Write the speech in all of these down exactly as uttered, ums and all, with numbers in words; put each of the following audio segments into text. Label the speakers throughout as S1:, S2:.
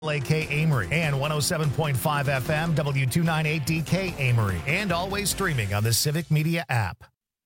S1: L A K Amory and one oh seven point five F M W two ninety-eight D K Amory, and always streaming on the Civic Media app.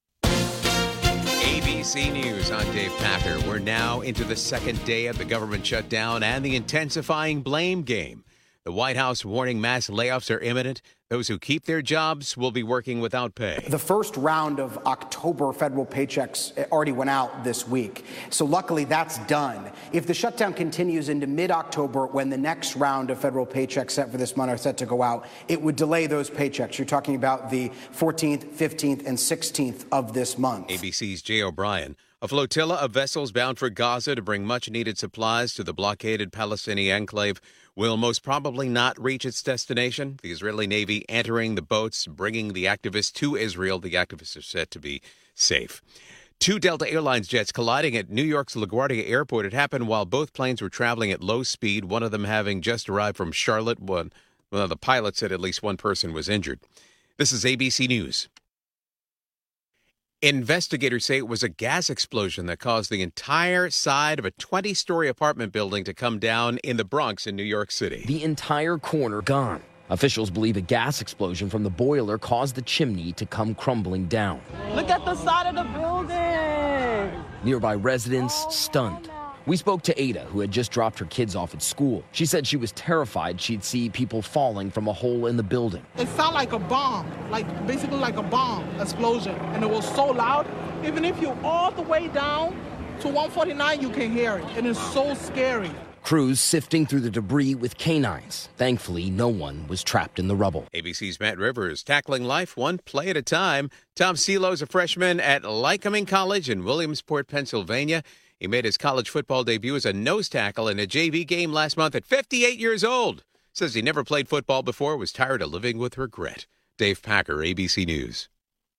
S2: A B C News, I'm Dave Packer. We're now into the second day of the government shutdown and the intensifying blame game. The White House warning mass layoffs are imminent. Those who keep their jobs will be working without pay.
S3: The first round of October federal paychecks already went out this week. So luckily that's done. If the shutdown continues into mid-October, when the next round of federal paychecks set for this month are set to go out, it would delay those paychecks. You're talking about the fourteenth, fifteenth, and sixteenth of this month.
S2: A B C's Jay O'Brien. A flotilla of vessels bound for Gaza to bring much-needed supplies to the blockaded Palestinian enclave will most probably not reach its destination. The Israeli Navy entering the boats, bringing the activists to Israel. The activists are said to be safe. Two Delta Airlines jets colliding at New York's LaGuardia Airport. It happened while both planes were traveling at low speed, one of them having just arrived from Charlotte. One, one of the pilots said at least one person was injured. This is A B C News. Investigators say it was a gas explosion that caused the entire side of a twenty-story apartment building to come down in the Bronx in New York City.
S4: The entire corner gone. Officials believe a gas explosion from the boiler caused the chimney to come crumbling down.
S5: Look at the side of the building.
S4: Nearby residents stunned. We spoke to Ada, who had just dropped her kids off at school. She said she was terrified she'd see people falling from a hole in the building.
S5: It sounded like a bomb, like basically like a bomb explosion. And it was so loud, even if you're all the way down to one forty-nine, you can hear it. And it's so scary.
S4: Crews sifting through the debris with canines. Thankfully, no one was trapped in the rubble.
S2: A B C's Matt Rivers tackling life one play at a time. Tom Celo's a freshman at Lycoming College in Williamsport, Pennsylvania. He made his college football debut as a nose tackle in a J V game last month at fifty-eight years old. Says he never played football before, was tired of living with regret. Dave Packer, A B C News.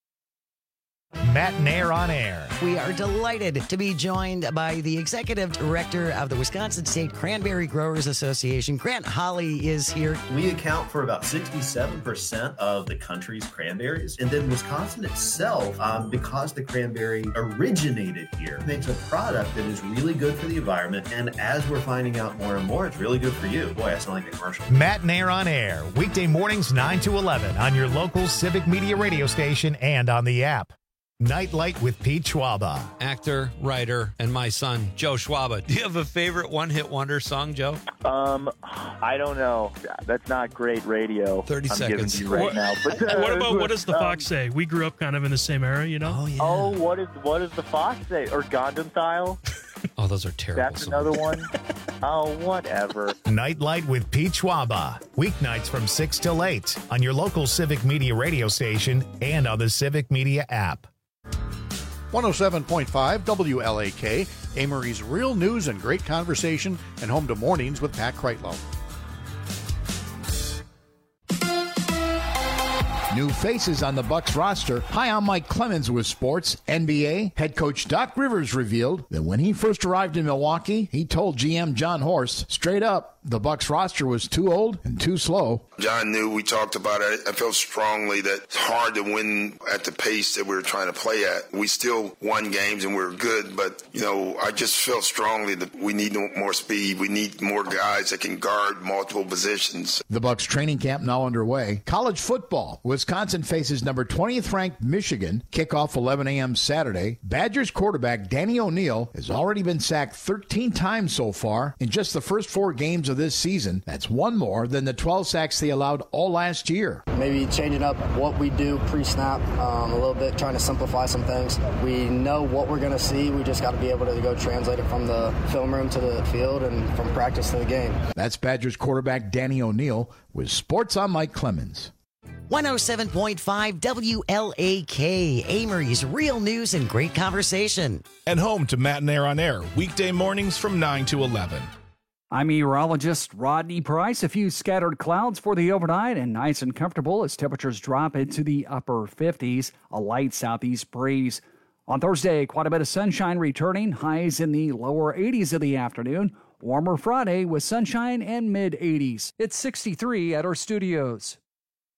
S1: Matt Nair on air.
S6: We are delighted to be joined by the executive director of the Wisconsin State Cranberry Growers Association. Grant Holly is here.
S7: We account for about sixty-seven percent of the country's cranberries. And then Wisconsin itself, um, because the cranberry originated here, makes a product that is really good for the environment. And as we're finding out more and more, it's really good for you. Boy, I sound like a commercial.
S1: Matt Nair on air. Weekday mornings nine to eleven on your local Civic Media radio station and on the app. Nightlight with Pete Schwaba.
S8: Actor, writer, and my son, Joe Schwaba. Do you have a favorite one-hit wonder song, Joe?
S9: Um, I don't know. That's not great radio.
S8: thirty
S9: I'm
S8: seconds.
S9: Giving you right
S10: what,
S9: now. But, uh,
S10: what about what does the
S9: um,
S10: Fox say? We grew up kind of in the same era, you know?
S8: Oh, yeah.
S9: Oh, what is what does the Fox say? Or Gundam Style?
S8: Oh, those are terrible
S9: That's
S8: songs.
S9: another one. Oh, whatever.
S1: Nightlight with Pete Schwaba. Weeknights from six till eight on your local Civic Media radio station and on the Civic Media app.
S11: one oh seven point five W L A K, Amory's real news and great conversation, and home to Mornings with Pat Kreitlow. New faces on the Bucs roster. Hi, I'm Mike Clemens with sports. N B A head coach Doc Rivers revealed that when he first arrived in Milwaukee, he told G M John Horst straight up the Bucs roster was too old and too slow.
S12: John knew, we talked about it. I felt strongly that it's hard to win at the pace that we were trying to play at. We still won games and we were good, but, you know, I just felt strongly that we need more speed. We need more guys that can guard multiple positions.
S11: The Bucs training camp now underway. College football. Wisconsin faces number twentieth ranked Michigan. Kickoff eleven a.m. Saturday. Badgers quarterback Danny O'Neal has already been sacked thirteen times so far in just the first four games of this season. That's one more than the twelve sacks they allowed all last year.
S13: Maybe changing up what we do pre-snap um, a little bit, trying to simplify some things. We know what we're going to see. We just got to be able to go translate it from the film room to the field and from practice to the game.
S11: That's Badgers quarterback Danny O'Neal with Sports on Mike Clemens.
S6: one oh seven point five W L A K, Amory's real news and great conversation.
S14: And home to Matt Nair on air, weekday mornings from nine to eleven.
S15: I'm meteorologist Rodney Price. A few scattered clouds for the overnight and nice and comfortable as temperatures drop into the upper fifties. A light southeast breeze. On Thursday, quite a bit of sunshine returning. Highs in the lower eighties of the afternoon. Warmer Friday with sunshine and mid eighties. It's sixty-three at our studios.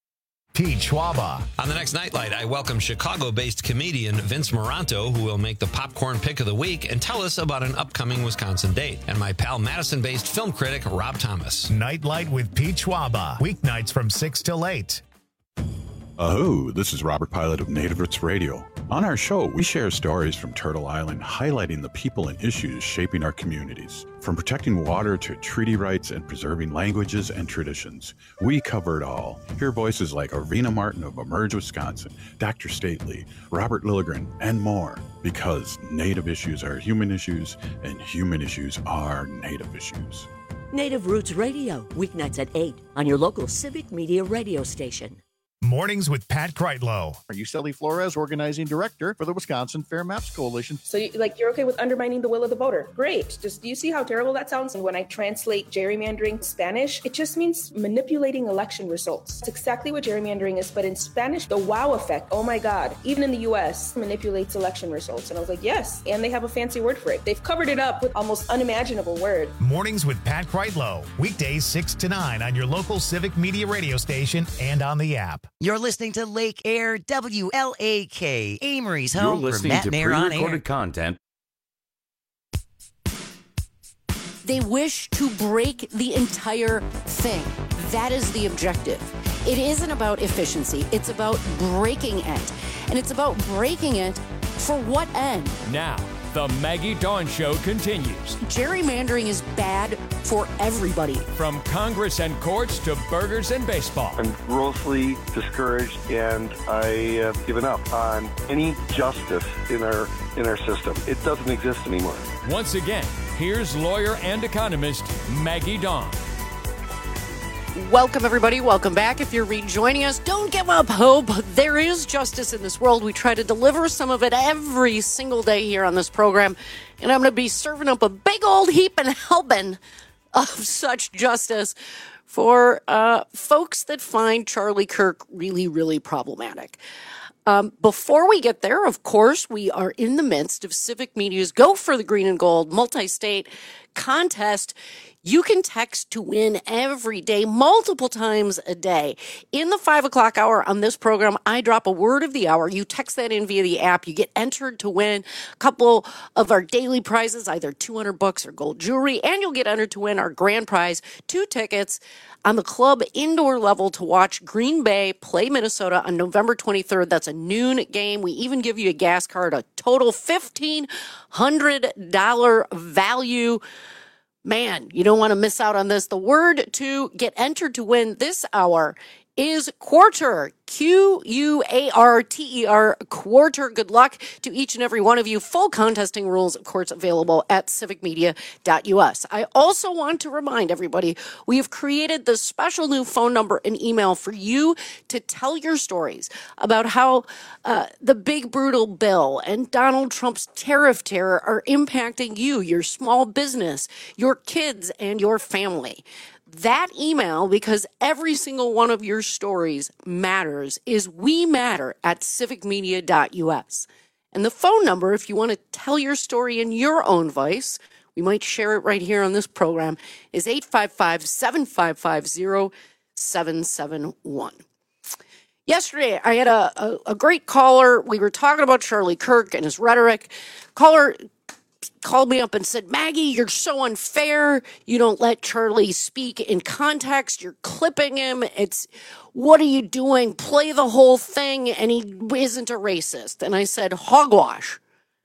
S1: Pete Schwaba.
S8: On the next Nightlight, I welcome Chicago-based comedian Vince Moranto, who will make the popcorn pick of the week and tell us about an upcoming Wisconsin date. And my pal Madison-based film critic Rob Thomas.
S1: Nightlight with Pete Schwaba. Weeknights from six till eight.
S16: Aho, this is Robert Pilot of Native Roots Radio. On our show, we share stories from Turtle Island highlighting the people and issues shaping our communities. From protecting water to treaty rights and preserving languages and traditions, we cover it all. Hear voices like Arena Martin of Emerge Wisconsin, Doctor Stately, Robert Lilligren, and more. Because Native issues are human issues, and human issues are Native issues.
S17: Native Roots Radio, weeknights at eight on your local Civic Media radio station.
S1: Mornings with Pat Kreitlow.
S18: Are you Sally Flores, organizing director for the Wisconsin Fair Maps Coalition?
S19: So, you, like, you're okay with undermining the will of the voter? Great. Just, do you see how terrible that sounds? And when I translate gerrymandering Spanish, it just means manipulating election results. It's exactly what gerrymandering is, but in Spanish, the wow effect, oh my God, even in the U S, manipulates election results. And I was like, yes, and they have a fancy word for it. They've covered it up with almost unimaginable word.
S1: Mornings with Pat Kreitlow. Weekdays six to nine on your local Civic Media radio station and on the app.
S6: You're listening to Lake Air W L A K, Amory's
S20: You're
S6: home for
S20: listening
S6: Matt
S20: to
S6: Mayer on air.
S20: pre-recorded content.
S21: They wish to break the entire thing. That is the objective. It isn't about efficiency. It's about breaking it. And it's about breaking it for what end?
S22: Now, the Maggie Dawn Show continues.
S21: Gerrymandering is bad for everybody.
S22: From Congress and courts to burgers and baseball.
S23: I'm grossly discouraged, and I have given up on any justice in our in our system. It doesn't exist anymore.
S22: Once again, here's lawyer and economist Maggie Dawn.
S21: Welcome, everybody. Welcome back. If you're rejoining us, don't give up hope. There is justice in this world. We try to deliver some of it every single day here on this program. And I'm going to be serving up a big old heap and helping of such justice for uh, folks that find Charlie Kirk really, really problematic. Um, before we get there, of course, we are in the midst of Civic Media's Go for the Green and Gold multi-state contest. You can text to win every day, multiple times a day. In the five o'clock hour on this program, I drop a word of the hour. You text that in via the app. You get entered to win a couple of our daily prizes, either two hundred bucks or gold jewelry, and you'll get entered to win our grand prize, two tickets on the club indoor level to watch Green Bay play Minnesota on November twenty-third. That's a noon game. We even give you a gas card, a total fifteen hundred dollars value. Man, you don't want to miss out on this. The word to get entered to win this hour is quarter, Q U A R T E R, quarter. Good luck to each and every one of you. Full contesting rules, of course, available at civic media dot U S. I also want to remind everybody, we have created the special new phone number and email for you to tell your stories about how uh, the big brutal bill and Donald Trump's tariff terror are impacting you, your small business, your kids, and your family. That email, because every single one of your stories matters, is we matter at civic media dot U S. And the phone number, if you want to tell your story in your own voice, we might share it right here on this program, is eight five five, seven five five, zero seven seven one. Yesterday, I had a, a, a great caller. We were talking about Charlie Kirk and his rhetoric. Caller called me up and said, Maggie, you're so unfair. You don't let Charlie speak in context. You're clipping him. It's, what are you doing? Play the whole thing. And he isn't a racist. And I said, hogwash.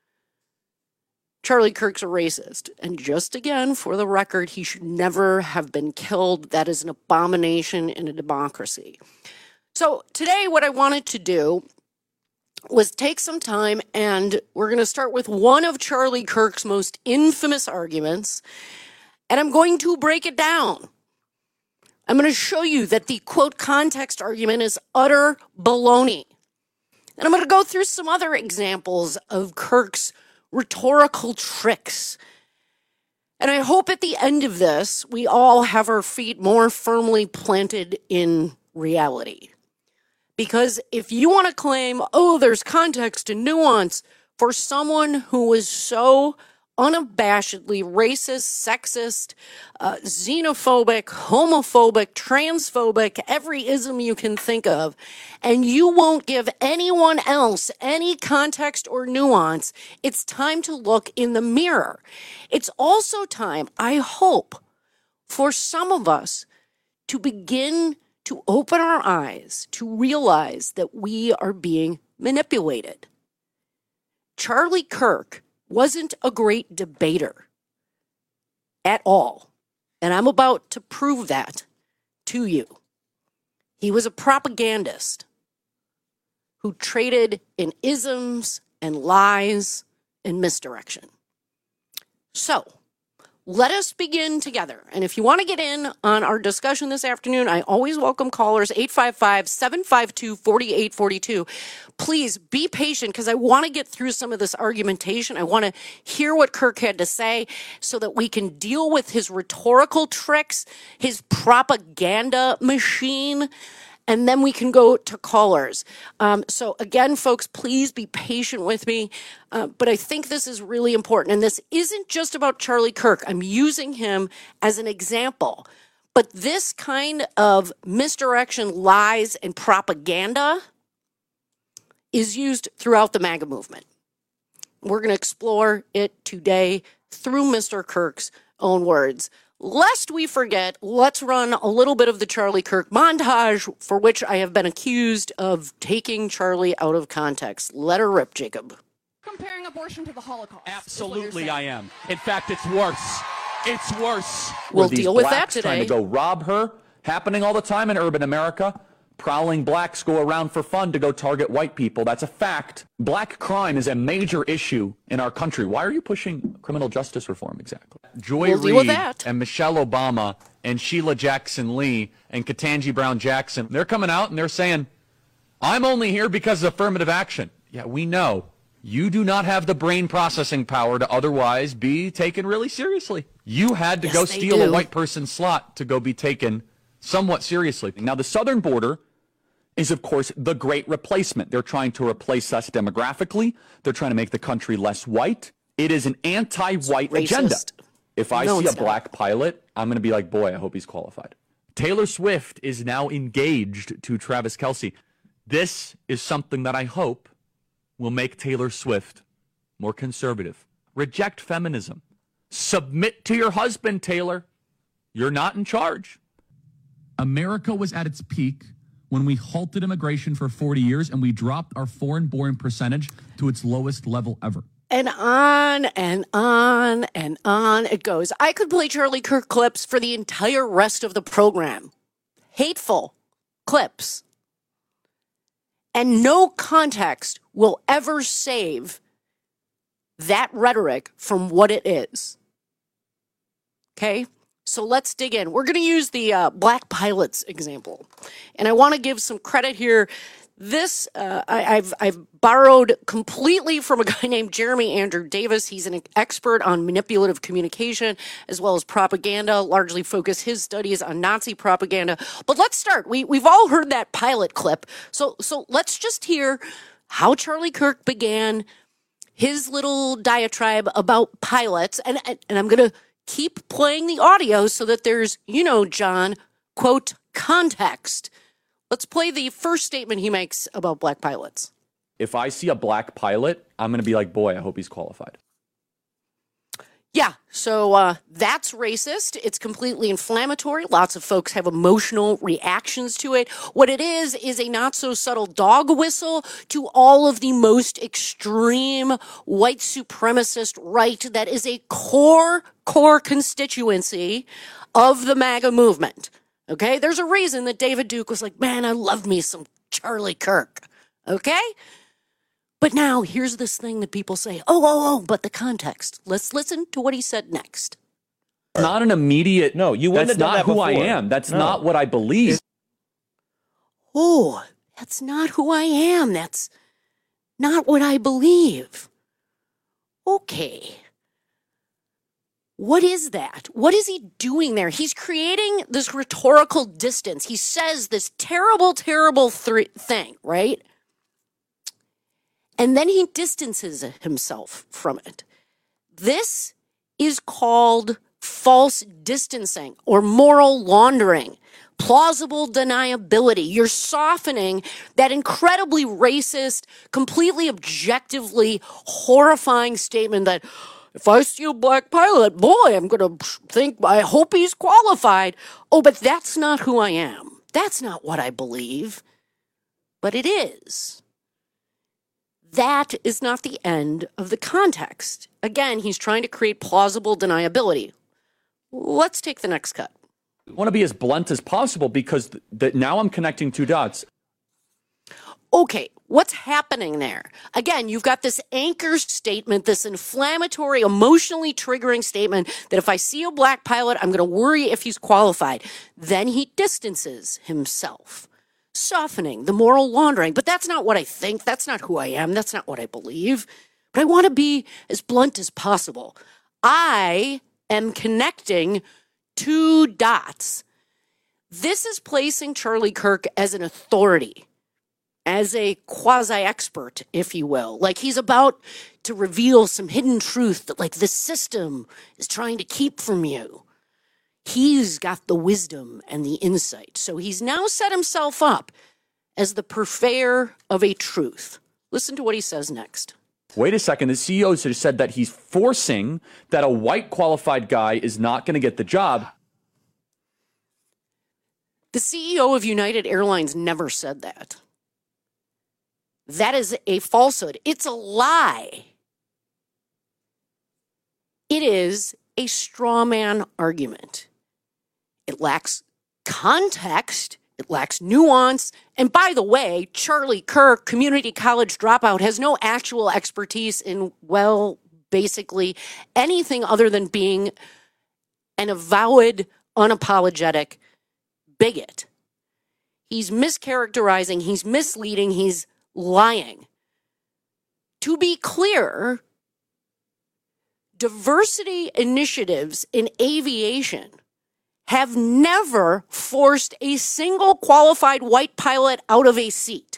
S21: Charlie Kirk's a racist. And just again, for the record, he should never have been killed. That is an abomination in a democracy. So today, what I wanted to do was take some time, and we're going to start with one of Charlie Kirk's most infamous arguments, and I'm going to break it down. I'm going to show you that the, quote, context argument is utter baloney. And I'm going to go through some other examples of Kirk's rhetorical tricks. And I hope at the end of this, we all have our feet more firmly planted in reality. Because if you want to claim, oh, there's context and nuance for someone who was so unabashedly racist, sexist, uh, xenophobic, homophobic, transphobic, every ism you can think of, and you won't give anyone else any context or nuance, it's time to look in the mirror. It's also time, I hope, for some of us to begin to open our eyes, to realize that we are being manipulated. Charlie Kirk wasn't a great debater at all, and I'm about to prove that to you. He was a propagandist who traded in isms and lies and misdirection. So, let us begin together. And if you want to get in on our discussion this afternoon, I always welcome callers, eight five five, seven five two, four eight four two. Please be patient because I want to get through some of this argumentation. I want to hear what Kirk had to say so that we can deal with his rhetorical tricks, his propaganda machine, and then we can go to callers. Um, so again, folks, please be patient with me. Uh, but I think this is really important. And this isn't just about Charlie Kirk. I'm using him as an example. But this kind of misdirection, lies, and propaganda is used throughout the MAGA movement. We're going to explore it today through Mister Kirk's own words. Lest we forget, let's run a little bit of the Charlie Kirk montage, for which I have been accused of taking Charlie out of context. Let her rip, Jacob.
S3: Comparing abortion to the Holocaust.
S5: Absolutely, I am. In fact, it's worse. It's worse.
S21: We'll deal with that today.
S5: Trying to go rob her, happening all the time in urban America. Prowling blacks go around for fun to go target white people. That's a fact. Black crime is a major issue in our country. Why are you pushing criminal justice reform exactly? Joy
S21: we'll deal with
S5: Reid
S21: that.
S5: and Michelle Obama and Sheila Jackson Lee and Ketanji Brown Jackson, they're coming out and they're saying, I'm only here because of affirmative action. Yeah, we know. You do not have the brain processing power to otherwise be taken really seriously. You had to
S21: yes,
S5: go steal
S21: do.
S5: a white person's slot to go be taken somewhat seriously. Now, the southern border is, of course, the great replacement. They're trying to replace us demographically. They're trying to make the country less white. It is an anti-white agenda. If I
S21: no,
S5: see a
S21: not.
S5: black pilot, I'm going to be like, boy, I hope he's qualified. Taylor Swift is now engaged to Travis Kelce. This is something that I hope will make Taylor Swift more conservative. Reject feminism. Submit to your husband, Taylor. You're not in charge.
S20: America was at its peak when we halted immigration for forty years and we dropped our foreign-born percentage to its lowest level ever.
S21: And on and on and on it goes. I could play Charlie Kirk clips for the entire rest of the program. Hateful clips. And no context will ever save that rhetoric from what it is. Okay? So let's dig in. We're going to use the uh, black pilots example. And I want to give some credit here. This, uh, I, I've, I've borrowed completely from a guy named Jeremy Andrew Davis. He's an expert on manipulative communication as well as propaganda, largely focused his studies on Nazi propaganda. But let's start. We, we've all heard that pilot clip. So, so let's just hear how Charlie Kirk began his little diatribe about pilots. And, and, and I'm going to keep playing the audio so that there's, you know, John, quote, context. Let's play the first statement he makes about black pilots.
S5: If I see a black pilot, I'm going to be like, boy, I hope he's qualified.
S21: Yeah, so uh, that's racist. It's completely inflammatory. Lots of folks have emotional reactions to it. What it is, is a not so subtle dog whistle to all of the most extreme white supremacist right that is a core, core constituency of the MAGA movement. Okay, there's a reason that David Duke was like, man, I love me some Charlie Kirk. Okay? But now here's this thing that people say, oh, oh, oh, but the context. Let's listen to what he said next.
S5: Not an immediate,
S24: no, you wouldn't
S5: that's
S24: have done
S5: not
S24: that
S5: who
S24: before.
S5: I am. That's
S24: No.
S5: not what I believe.
S21: Oh, that's not who I am. That's not what I believe. Okay. What is that? What is he doing there? He's creating this rhetorical distance. He says this terrible, terrible th- thing, right? And then he distances himself from it. This is called false distancing or moral laundering, plausible deniability. You're softening that incredibly racist, completely objectively horrifying statement that if I see a black pilot, boy, I'm going to think, I hope he's qualified. Oh, but that's not who I am. That's not what I believe. But it is. That is not the end of the context. Again, he's trying to create plausible deniability. Let's take the next cut.
S5: I want to be as blunt as possible because th- th- now I'm connecting two dots.
S21: Okay, what's happening there? Again, you've got this anchor statement, this inflammatory, emotionally triggering statement that if I see a black pilot, I'm going to worry if he's qualified. Then he distances himself, softening the moral laundering. But that's not what I think. That's not who I am. That's not what I believe. But I want to be as blunt as possible. I am connecting two dots. This is placing Charlie Kirk as an authority, as a quasi-expert, if you will. Like he's about to reveal some hidden truth that like the system is trying to keep from you. He's got the wisdom and the insight. So he's now set himself up as the purveyor of a truth. Listen to what he says next.
S5: Wait a second. The C E O just said that he's forcing that a white qualified guy is not going to get the job.
S21: The C E O of United Airlines never said that. That is a falsehood. It's a lie. It is a straw man argument. It lacks context. It lacks nuance. And by the way, Charlie Kirk, community college dropout, has no actual expertise in, well, basically anything other than being an avowed, unapologetic bigot. He's mischaracterizing, he's misleading, he's lying. To be clear, diversity initiatives in aviation have never forced a single qualified white pilot out of a seat.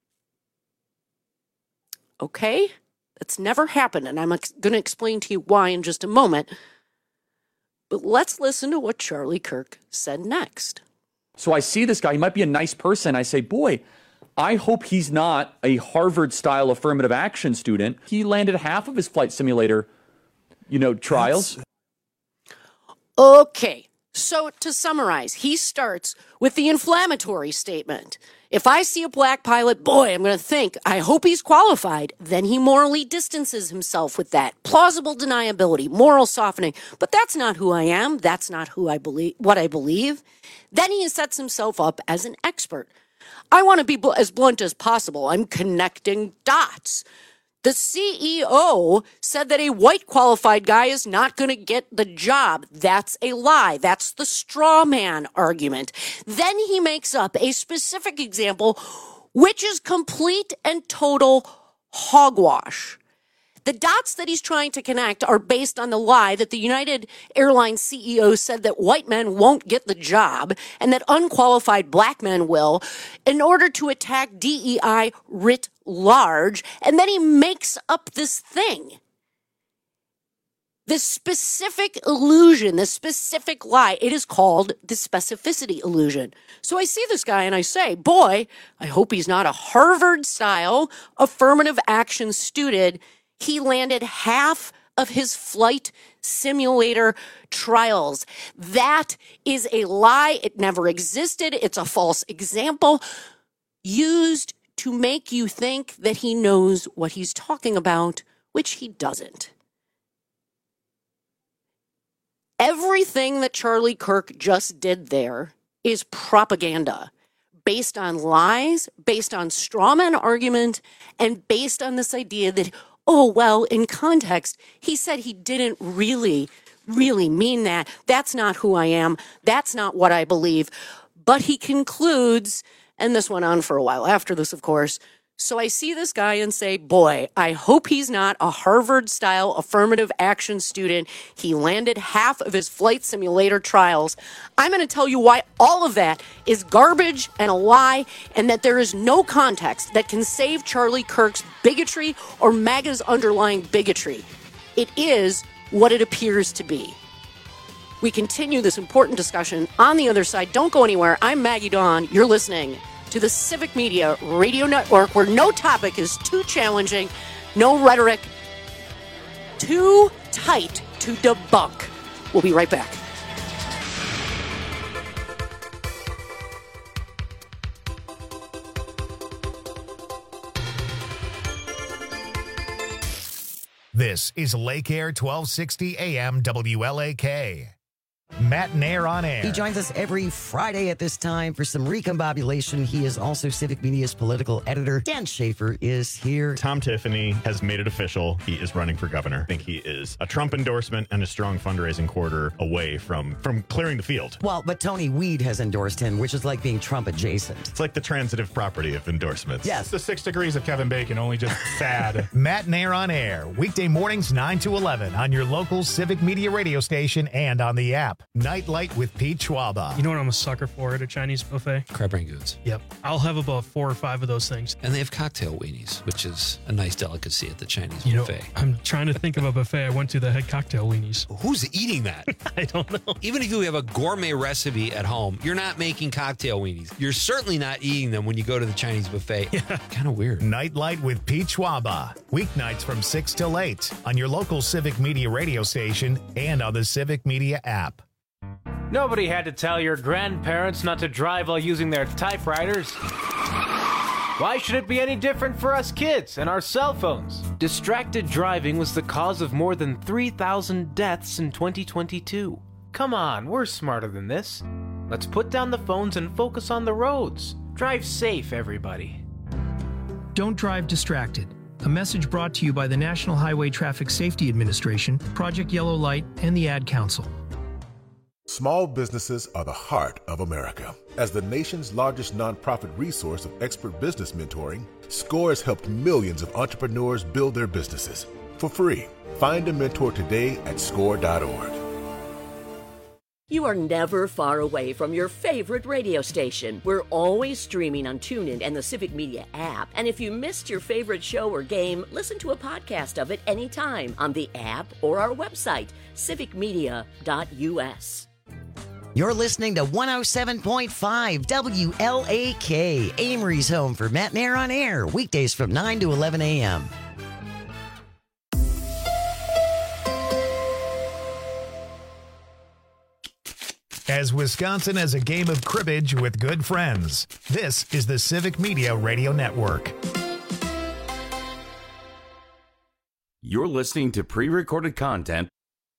S21: Okay? That's never happened, and I'm ex- going to explain to you why in just a moment. But let's listen to what Charlie Kirk said next.
S5: So I see this guy, he might be a nice person. I say, boy, I hope he's not a Harvard-style affirmative action student. He landed half of his flight simulator, you know, trials.
S21: That's... Okay. So to summarize, he starts with the inflammatory statement. If I see a black pilot, boy, I'm going to think, I hope he's qualified. Then he morally distances himself with that. Plausible deniability, moral softening. But that's not who I am. That's not who I believe, what I believe. Then he sets himself up as an expert. I want to be bl- as blunt as possible. I'm connecting dots. The C E O said that a white qualified guy is not going to get the job. That's a lie. That's the straw man argument. Then he makes up a specific example, which is complete and total hogwash. The dots that he's trying to connect are based on the lie that the United Airlines C E O said that white men won't get the job and that unqualified black men will in order to attack D E I writ large. And then he makes up this thing. This specific illusion, this specific lie, it is called the specificity illusion. So I see this guy and I say, boy, I hope he's not a Harvard-style affirmative action student. He landed half of his flight simulator trials. That is a lie. It never existed. It's a false example used to make you think that he knows what he's talking about, which he doesn't. Everything that Charlie Kirk just did there is propaganda based on lies, based on strawman argument, and based on this idea that, oh, well, in context, he said he didn't really, really mean that. That's not who I am. That's not what I believe. But he concludes, and this went on for a while after this, of course. So I see this guy and say, boy, I hope he's not a Harvard-style affirmative action student. He landed half of his flight simulator trials. I'm going to tell you why all of that is garbage and a lie, and that there is no context that can save Charlie Kirk's bigotry or MAGA's underlying bigotry. it is what it appears to be. We continue this important discussion on the other side. Don't go anywhere. I'm Maggie Dawn. You're listening to the Civic Media Radio Network, where no topic is too challenging, no rhetoric too tight to debunk. We'll be right back.
S1: This is Lake Air twelve sixty A M W L A K. Matt Nair on air.
S6: He joins us every Friday at this time for some recombobulation. He is also Civic Media's political editor. Dan Schaefer is here.
S2: Tom Tiffany has made it official. He is running for governor. I think he is a Trump endorsement and a strong fundraising quarter away from, from clearing the field.
S6: Well, but Tony Weed has endorsed him, which is like being Trump adjacent.
S2: It's like the transitive property of endorsements.
S6: Yes.
S2: The six degrees of Kevin Bacon, only just sad.
S1: Matt Nair on air, weekday mornings nine to eleven on your local Civic Media radio station and on the app. Nightlight with Pete Schwaba.
S10: You know what I'm a sucker for at a Chinese buffet?
S8: Crab rangoons.
S10: Yep. I'll have about four or five of those things.
S8: And they have cocktail weenies, which is a nice delicacy at the Chinese
S10: you
S8: buffet.
S10: Know, I'm trying to think of a buffet I went to that had cocktail weenies.
S8: Who's eating that?
S10: I don't know.
S8: Even if you have a gourmet recipe at home, you're not making cocktail weenies. You're certainly not eating them when you go to the Chinese buffet.
S10: Yeah.
S8: Kind of weird.
S1: Nightlight with Pete Schwaba. Weeknights from six till eight on your local Civic Media radio station and on the Civic Media app.
S4: Nobody had to tell your grandparents not to drive while using their typewriters. Why should it be any different for us kids and our cell phones? Distracted driving was the cause of more than three thousand deaths in twenty twenty-two. Come on, we're smarter than this. Let's put down the phones and focus on the roads. Drive safe, everybody.
S7: Don't drive distracted. A message brought to you by the National Highway Traffic Safety Administration, Project Yellow Light, and the Ad Council.
S24: Small businesses are the heart of America. As the nation's largest nonprofit resource of expert business mentoring, SCORE has helped millions of entrepreneurs build their businesses for free. Find a mentor today at score dot org.
S17: You are never far away from your favorite radio station. We're always streaming on TuneIn and the Civic Media app. And if you missed your favorite show or game, listen to a podcast of it anytime on the app or our website, civic media dot u s.
S6: You're listening to one oh seven point five W L A K, Amory's home for Matt Nair on air, weekdays from nine to eleven a m
S1: As Wisconsin as a game of cribbage with good friends, this is the Civic Media Radio Network.
S25: You're listening to pre-recorded content.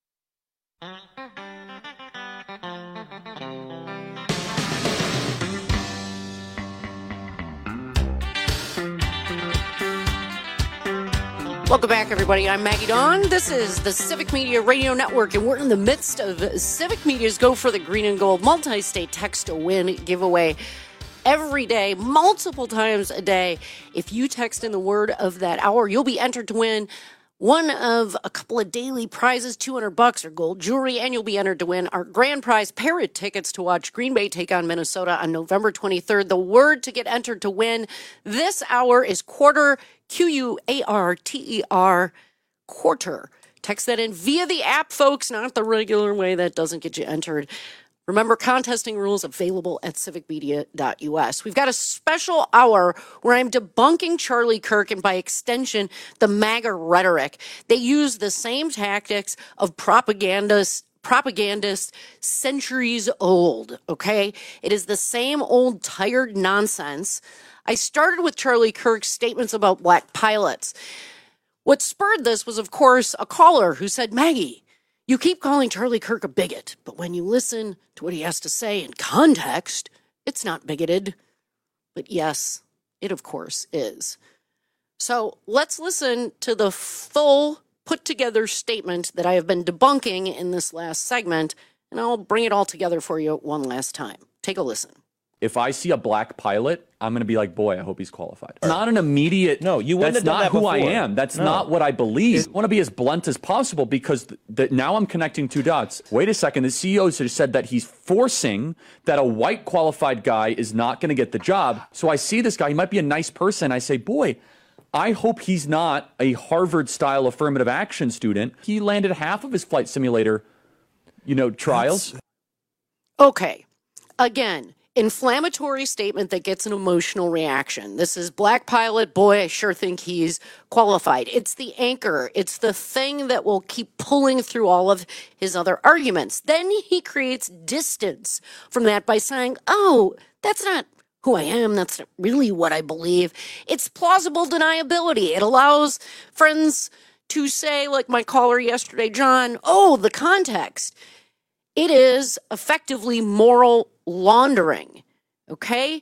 S21: Welcome back, everybody. I'm Maggie Dawn. This is the Civic Media Radio Network, and we're in the midst of Civic Media's Go for the Green and Gold multi-state text-to-win giveaway every day, multiple times a day. If you text in the word of that hour, you'll be entered to win one of a couple of daily prizes, two hundred bucks or gold jewelry, and you'll be entered to win our grand prize Parrot tickets to watch Green Bay take on Minnesota on November twenty-third. The word to get entered to win this hour is quarter, Q U A R T E R, quarter. Text that in via the app, folks, not the regular way. That doesn't get you entered. Remember, contesting rules available at civic media dot u s. We've got a special hour where I'm debunking Charlie Kirk and, by extension, the MAGA rhetoric. They use the same tactics of propagandists propagandists centuries old, okay? It is the same old tired nonsense. I started with Charlie Kirk's statements about black pilots. What spurred this was, of course, a caller who said, Maggie, you keep calling Charlie Kirk a bigot, but when you listen to what he has to say in context, it's not bigoted. But yes, it of course is. So let's listen to the full put-together statement that I have been debunking in this last segment, and I'll bring it all together for you one last time. Take a listen.
S5: If I see a black pilot, I'm going to be like, boy, I hope he's qualified. It's not an immediate, no, you wouldn't
S26: have done
S5: not
S26: that
S5: who
S26: before.
S5: I am. That's
S26: No.
S5: not what I believe. I want to be as blunt as possible because th- th- now I'm connecting two dots. Wait a second. The C E O has said that he's forcing that a white qualified guy is not going to get the job. So I see this guy. He might be a nice person. I say, boy, I hope he's not a Harvard-style affirmative action student. He landed half of his flight simulator, you know, trials.
S21: Okay. Again, inflammatory statement that gets an emotional reaction. This is black pilot. Boy, I sure think he's qualified. It's the anchor. It's the thing that will keep pulling through all of his other arguments. Then he creates distance from that by saying, oh, that's not who I am. That's not really what I believe. It's plausible deniability. It allows friends to say, like my caller yesterday, John, oh, the context. It is effectively moral laundering, okay?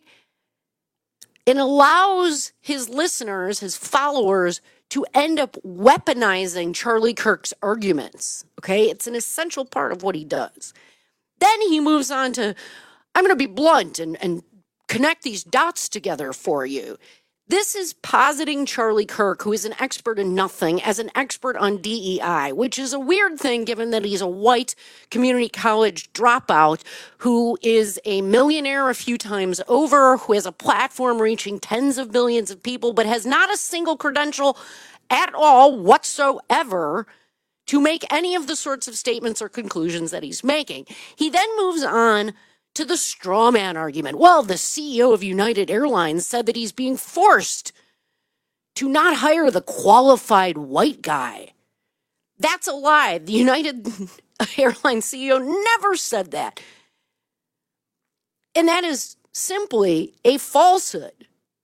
S21: It allows his listeners, his followers, to end up weaponizing Charlie Kirk's arguments, okay? It's an essential part of what he does. Then he moves on to, I'm going to be blunt and, and connect these dots together for you. This is positing Charlie Kirk, who is an expert in nothing, as an expert on D E I, which is a weird thing given that he's a white community college dropout who is a millionaire a few times over, who has a platform reaching tens of millions of people, but has not a single credential at all whatsoever to make any of the sorts of statements or conclusions that he's making. He then moves on to the straw man argument. Well, the C E O of United Airlines said that he's being forced to not hire the qualified white guy. That's a lie. The United Airlines C E O never said that. And that is simply a falsehood.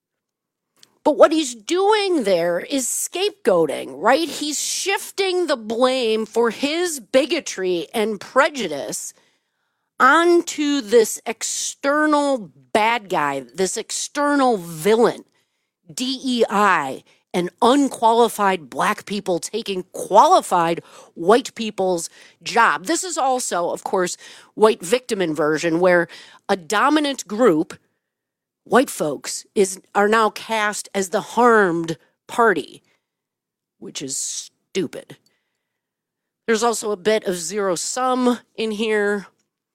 S21: But what he's doing there is scapegoating, right? He's shifting the blame for his bigotry and prejudice onto this external bad guy, this external villain, D E I, and unqualified black people taking qualified white people's job. This is also, of course, white victim inversion, where a dominant group, white folks, is are now cast as the harmed party, which is stupid. There's also a bit of zero sum in here,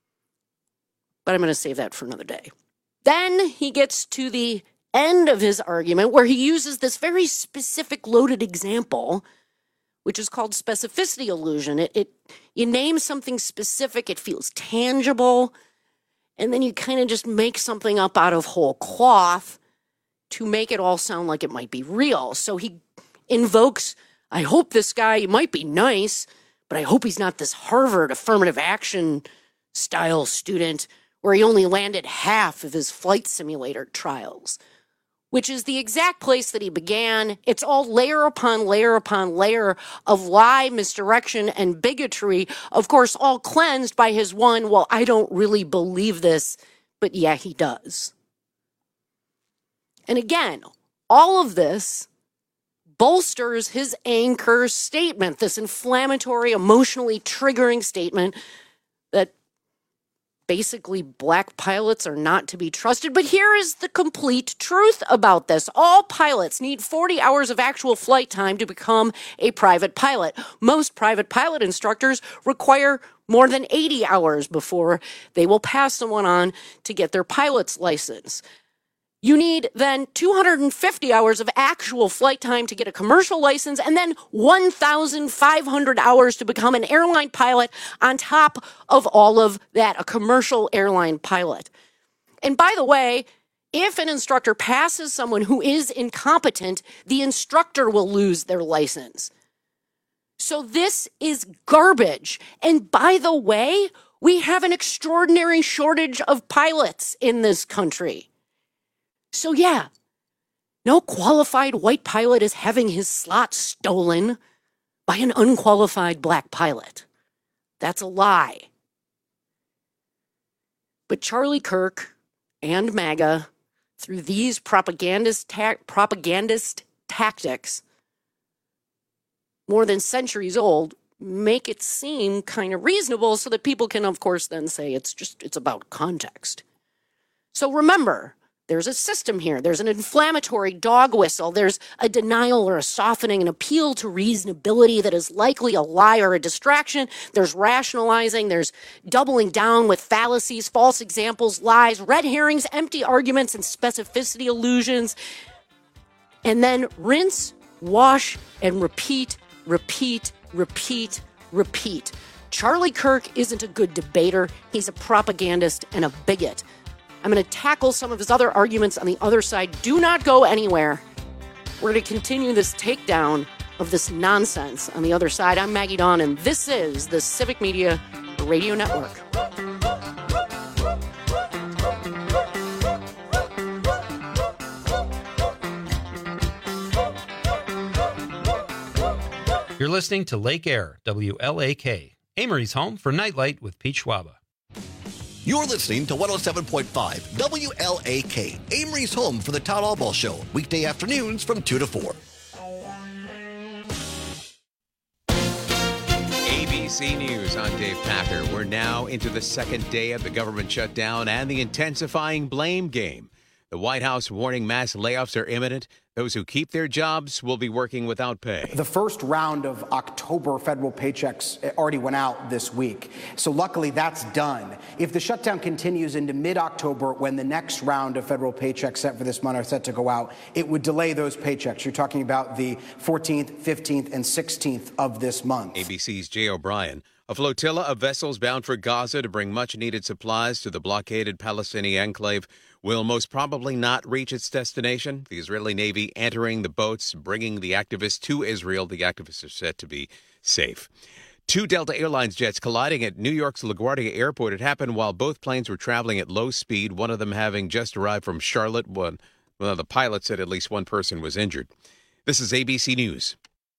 S21: but I'm going to save that for another day. Then he gets to the end of his argument where he uses this very specific loaded example, which is called specificity illusion. It, it you name something specific, it feels tangible, and then you kind of just make something up out of whole cloth to make it all sound like it might be real. So he invokes, I hope this guy might be nice, but I hope he's not this Harvard affirmative action style student where he only landed half of his flight simulator trials, which is the exact place that he began. It's all layer upon layer upon layer of lie, misdirection, and bigotry, of course, all cleansed by his one, well, I don't really believe this, but yeah, he does. And again, all of this bolsters his anchor statement, this inflammatory, emotionally triggering statement that basically black pilots are not to be trusted. But here is the complete truth about this. All pilots need forty hours of actual flight time to become a private pilot. Most private pilot instructors require more than eighty hours before they will pass someone on to get their pilot's license. You need then two hundred fifty hours of actual flight time to get a commercial license, and then one thousand five hundred hours to become an airline pilot on top of all of that, a commercial airline pilot. And by the way, if an instructor passes someone who is incompetent, the instructor will lose their license. So this is garbage. And by the way, we have an extraordinary shortage of pilots in this country. So yeah, no qualified white pilot is having his slot stolen by an unqualified black pilot. That's a lie. But Charlie Kirk and MAGA, through these propagandist, ta- propagandist tactics, more than centuries old, make it seem kind of reasonable so that people can, of course, then say it's just, it's about context. So remember, there's a system here. There's an inflammatory dog whistle. There's a denial or a softening, an appeal to reasonability that is likely a lie or a distraction. There's rationalizing. There's doubling down with fallacies, false examples, lies, red herrings, empty arguments, and specificity illusions. and then rinse, wash, and repeat, repeat, repeat, repeat. Charlie Kirk isn't a good debater. He's a propagandist and a bigot. I'm going to tackle some of his other arguments on the other side. Do not go anywhere. We're going to continue this takedown of this nonsense on the other side. I'm Maggie Dawn, and this is the Civic Media Radio Network.
S8: You're listening to Lake Air, W L A K, Amory's home for Nightlight with Pete Schwaba.
S9: You're listening to one oh seven point five W L A K, Amory's home for the Todd Albaugh Show, weekday afternoons from two to four.
S11: A B C News, I'm Dave Packer. We're now into the second day of the government shutdown and the intensifying blame game. The White House warning mass layoffs are imminent. Those who keep their jobs will be working without pay.
S12: The first round of October federal paychecks already went out this week. So luckily that's done. If the shutdown continues into mid-October, when the next round of federal paychecks set for this month are set to go out, it would delay those paychecks. You're talking about the fourteenth, fifteenth, and sixteenth of this month.
S11: A B C's Jay O'Brien. A flotilla of vessels bound for Gaza to bring much-needed supplies to the blockaded Palestinian enclave will most probably not reach its destination. The Israeli Navy entering the boats, bringing the activists to Israel. The activists are said to be safe. Two Delta Airlines jets colliding at New York's LaGuardia Airport. It happened while both planes were traveling at low speed, one of them having just arrived from Charlotte. One, one of the pilots said at least one person was injured. This is A B C News.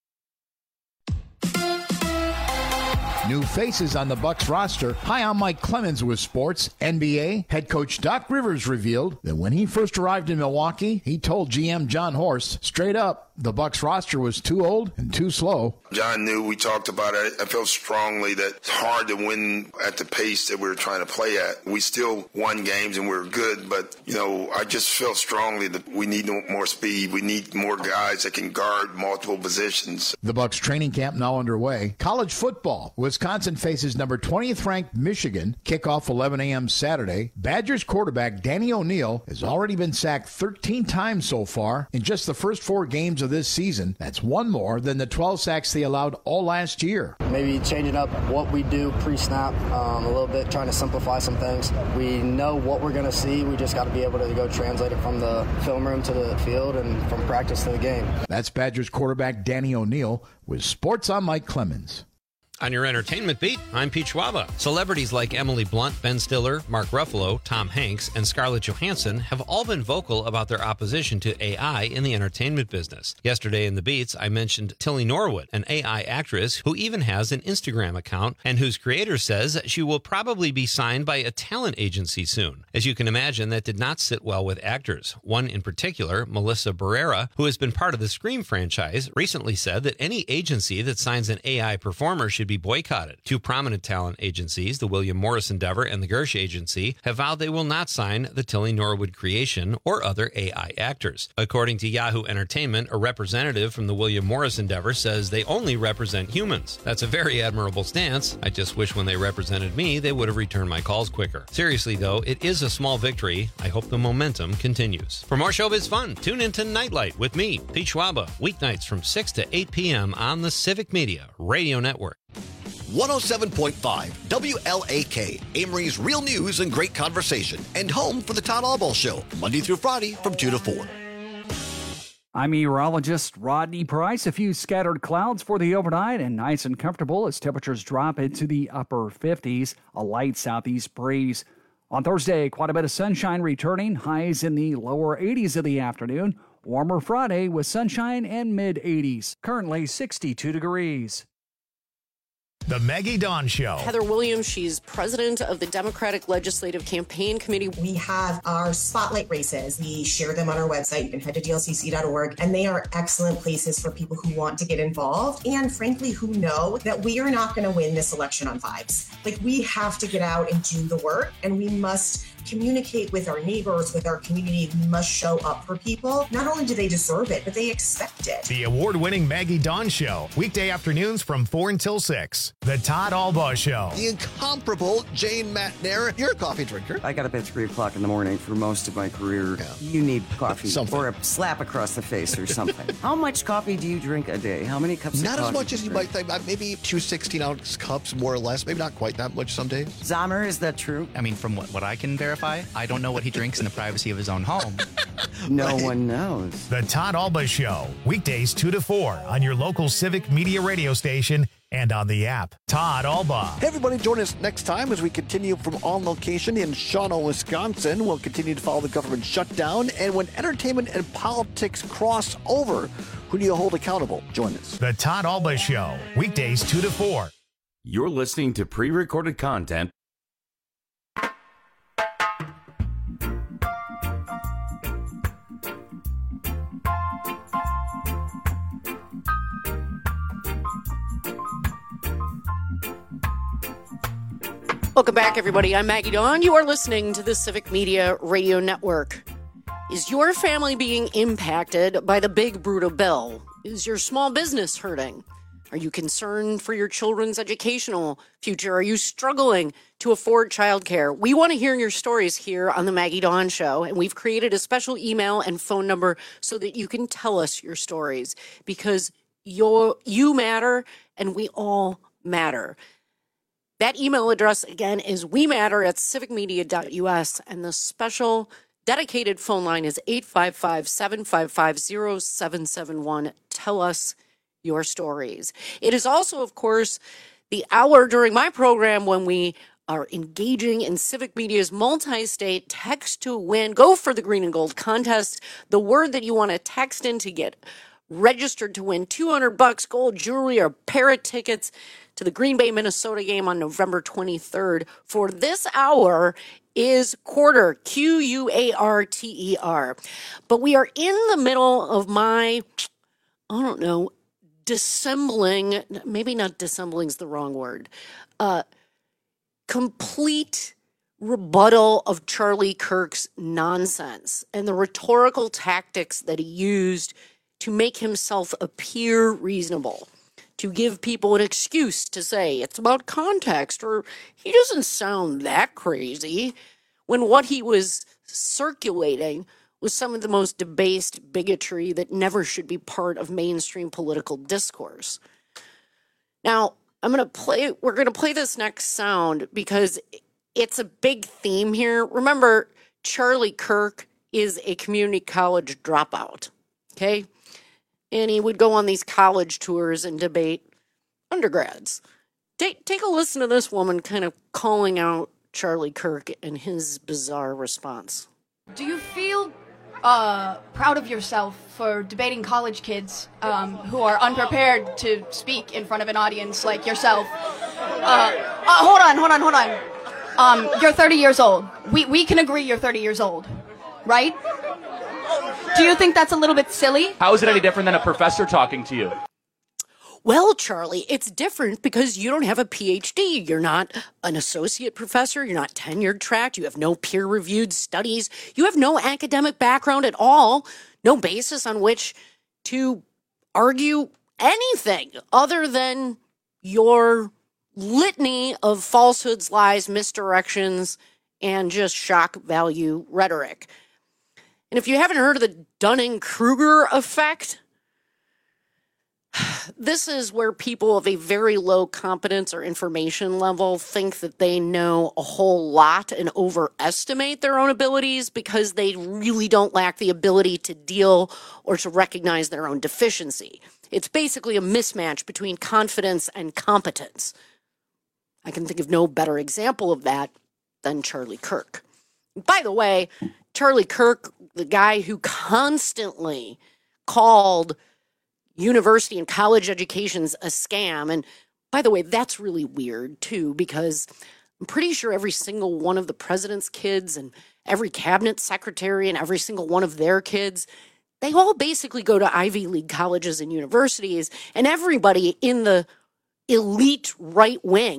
S13: New faces on the Bucs roster. Hi, I'm Mike Clemens with sports. N B A head coach Doc Rivers revealed that when he first arrived in Milwaukee, he told G M John Horst straight up the Bucs roster was too old and too slow.
S14: John knew, we talked about it. I felt strongly that it's hard to win at the pace that we were trying to play at. We still won games and we were good, but, you know, I just felt strongly that we need more speed. We need more guys that can guard multiple positions.
S13: The Bucs training camp now underway. College football. Wisconsin faces number twentieth ranked Michigan. Kickoff eleven a.m. Saturday. Badgers quarterback Danny O'Neal has already been sacked thirteen times so far in just the first four games of this season. That's one more than the twelve sacks they allowed all last year.
S26: Maybe changing up what we do pre-snap um, a little bit, trying to simplify some things. We know what we're going to see. We just got to be able to go translate it from the film room to the field and from practice to the game.
S13: That's Badgers quarterback Danny O'Neal with Sports on Mike Clemens.
S8: On your entertainment beat, I'm Pete Schwaba. Celebrities like Emily Blunt, Ben Stiller, Mark Ruffalo, Tom Hanks, and Scarlett Johansson have all been vocal about their opposition to A I in the entertainment business. Yesterday in the Beats, I mentioned Tilly Norwood, an A I actress who even has an Instagram account and whose creator says she will probably be signed by a talent agency soon. As you can imagine, that did not sit well with actors. One in particular, Melissa Barrera, who has been part of the Scream franchise, recently said that any agency that signs an A I performer should be boycotted. Two prominent talent agencies, the William Morris Endeavor and the Gersh Agency, have vowed they will not sign the Tilly Norwood creation or other A I actors. According to Yahoo Entertainment, a representative from the William Morris Endeavor says they only represent humans. That's a very admirable stance. I just wish when they represented me, they would have returned my calls quicker. Seriously though, it is a small victory. I hope the momentum continues. For more showbiz fun, tune into Nightlight with me, Pete Schwaba, weeknights from six to eight p.m. on the Civic Media Radio Network.
S9: one oh seven point five W L A K, Amory's real news and great conversation, and home for the Todd Albaugh Show, Monday through Friday from two to four.
S15: I'm meteorologist Rodney Price. A few scattered clouds for the overnight and nice and comfortable as temperatures drop into the upper fifties. A light southeast breeze. On Thursday, quite a bit of sunshine returning. Highs in the lower eighties of the afternoon. Warmer Friday with sunshine and mid eighties. Currently sixty-two degrees.
S1: The Maggie Dawn Show.
S21: Heather Williams, she's president of the Democratic Legislative Campaign Committee.
S27: We have our spotlight races. We share them on our website. You can head to D L C C dot org, and they are excellent places for people who want to get involved and, frankly, who know that we are not going to win this election on vibes. Like, we have to get out and do the work, and we must communicate with our neighbors, with our community. We must show up for people. Not only do they deserve it, but they expect it.
S1: The award-winning Maggie Dawn Show, weekday afternoons from four until six. The Todd Albaugh Show.
S9: The incomparable Jane Matnair. You're a coffee drinker.
S3: I got up at three o'clock in the morning for most of my career. Yeah. You need coffee or a slap across the face or something. How much coffee do you drink a day? How many cups
S9: Not
S3: of coffee?
S9: as much as you might think. Maybe two sixteen-ounce cups, more or less. Maybe not quite that much some days.
S3: Zahmer, is that true?
S16: I mean, from what, what I can verify, I don't know what he drinks in the privacy of his own home.
S3: No one knows.
S1: The Todd Albaugh Show, weekdays two to four on your local Civic Media radio station and on the app. Todd Albaugh.
S9: Hey, everybody, join us next time as we continue from on location in Shawano, Wisconsin. We'll continue to follow the government shutdown. And when entertainment and politics cross over, who do you hold accountable? Join us.
S1: The Todd Albaugh Show, weekdays two to four.
S25: You're listening to pre-recorded content.
S21: Welcome back, everybody. I'm Maggie Dawn. You are listening to the Civic Media Radio Network. Is your family being impacted by the big, brutal bill? Is your small business hurting? Are you concerned for your children's educational future? Are you struggling to afford childcare? We want to hear your stories here on the Maggie Dawn Show, and we've created a special email and phone number so that you can tell us your stories, because you're, you matter and we all matter. That email address, again, is we matter at civic media dot u s, and the special dedicated phone line is eight five five, seven five five, zero seven seven one. Tell us your stories. It is also, of course, the hour during my program when we are engaging in Civic Media's multi-state text to win, go for the green and gold contest. The word that you want to text in to get registered to win two hundred bucks, gold jewelry, or a pair of tickets to the Green Bay, Minnesota game on November twenty-third. For this hour is quarter, Q U A R T E R. But we are in the middle of my, I don't know, dissembling, maybe not dissembling is the wrong word, uh, complete rebuttal of Charlie Kirk's nonsense and the rhetorical tactics that he used to make himself appear reasonable, to give people an excuse to say it's about context, or he doesn't sound that crazy, when what he was circulating was some of the most debased bigotry that never should be part of mainstream political discourse. Now, I'm going to play, we're going to play this next sound because it's a big theme here. Remember, Charlie Kirk is a community college dropout, okay? And he would go on these college tours and debate undergrads. Take, take a listen to this woman kind of calling out Charlie Kirk and his bizarre response.
S18: Do you feel uh, proud of yourself for debating college kids um, who are unprepared to speak in front of an audience like yourself? Uh, uh, hold on, hold on, hold on. Um, you're thirty years old. We, we can agree you're thirty years old, right? Do you think that's a little bit silly?
S5: How is it any different than a professor talking to you?
S21: Well, Charlie, it's different because you don't have a P H D. You're not an associate professor. You're not tenured tracked. You have no peer-reviewed studies. You have no academic background at all. No basis on which to argue anything other than your litany of falsehoods, lies, misdirections, and just shock value rhetoric. And if you haven't heard of the Dunning-Kruger effect, this is where people of a very low competence or information level think that they know a whole lot and overestimate their own abilities because they really don't lack the ability to deal or to recognize their own deficiency. It's basically a mismatch between confidence and competence. I can think of no better example of that than Charlie Kirk. By the way, Charlie Kirk, the guy who constantly called university and college educations a scam. And by the way, that's really weird too, because I'm pretty sure every single one of the president's kids and every cabinet secretary and every single one of their kids, they all basically go to Ivy League colleges and universities, and everybody in the elite right wing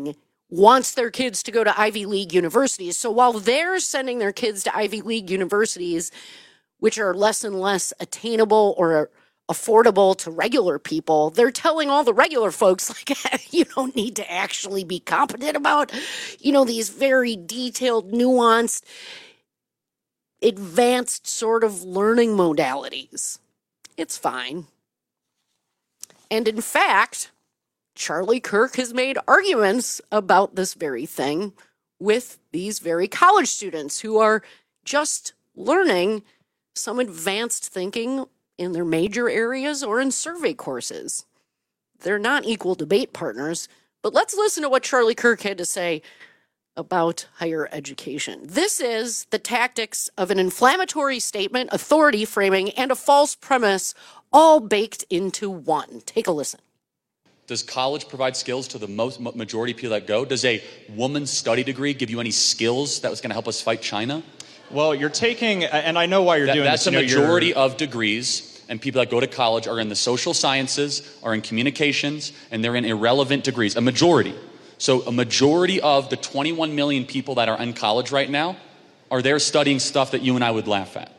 S21: wants their kids to go to Ivy League universities. So while they're sending their kids to Ivy League universities, which are less and less attainable or affordable to regular people, they're telling all the regular folks, like, you don't need to actually be competent about, you know, these very detailed, nuanced, advanced sort of learning modalities. It's fine. And in fact, Charlie Kirk has made arguments about this very thing with these very college students who are just learning some advanced thinking in their major areas or in survey courses. They're not equal debate partners, but let's listen to what Charlie Kirk had to say about higher education. This is the tactics of an inflammatory statement, authority framing, and a false premise all baked into one. Take a listen.
S5: Does college provide skills to the most majority of people that go? Does a woman's study degree give you any skills that was going to help us fight China?
S2: Well, you're taking, and I know why you're
S5: that,
S2: doing
S5: that's
S2: this.
S5: That's a
S2: you know,
S5: majority of degrees, and people that go to college are in the social sciences, are in communications, and they're in irrelevant degrees. A majority. So a majority of the twenty-one million people that are in college right now are there studying stuff that you and I would laugh at.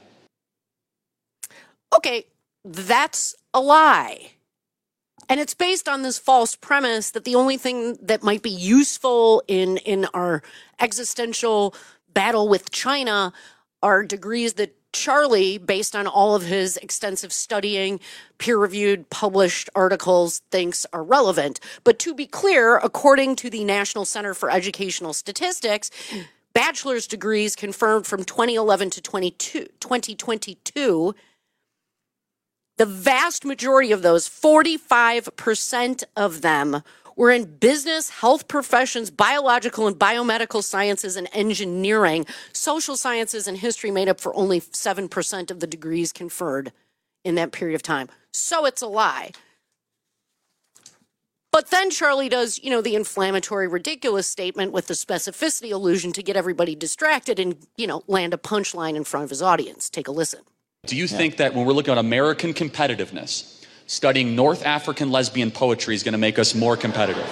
S21: Okay, that's a lie. And it's based on this false premise that the only thing that might be useful in, in our existential battle with China are degrees that Charlie, based on all of his extensive studying, peer-reviewed, published articles, thinks are relevant. But to be clear, according to the National Center for Educational Statistics, bachelor's degrees confirmed from twenty eleven to twenty twenty-two, the vast majority of those, forty-five percent of them, were in business, health professions, biological and biomedical sciences, and engineering. Social sciences and history made up for only seven percent of the degrees conferred in that period of time. So it's a lie. But then Charlie does, you know, the inflammatory, ridiculous statement with the specificity illusion to get everybody distracted and, you know, land a punchline in front of his audience. Take a listen.
S5: Do you yeah. think that when we're looking at American competitiveness, studying North African lesbian poetry is going to make us more competitive?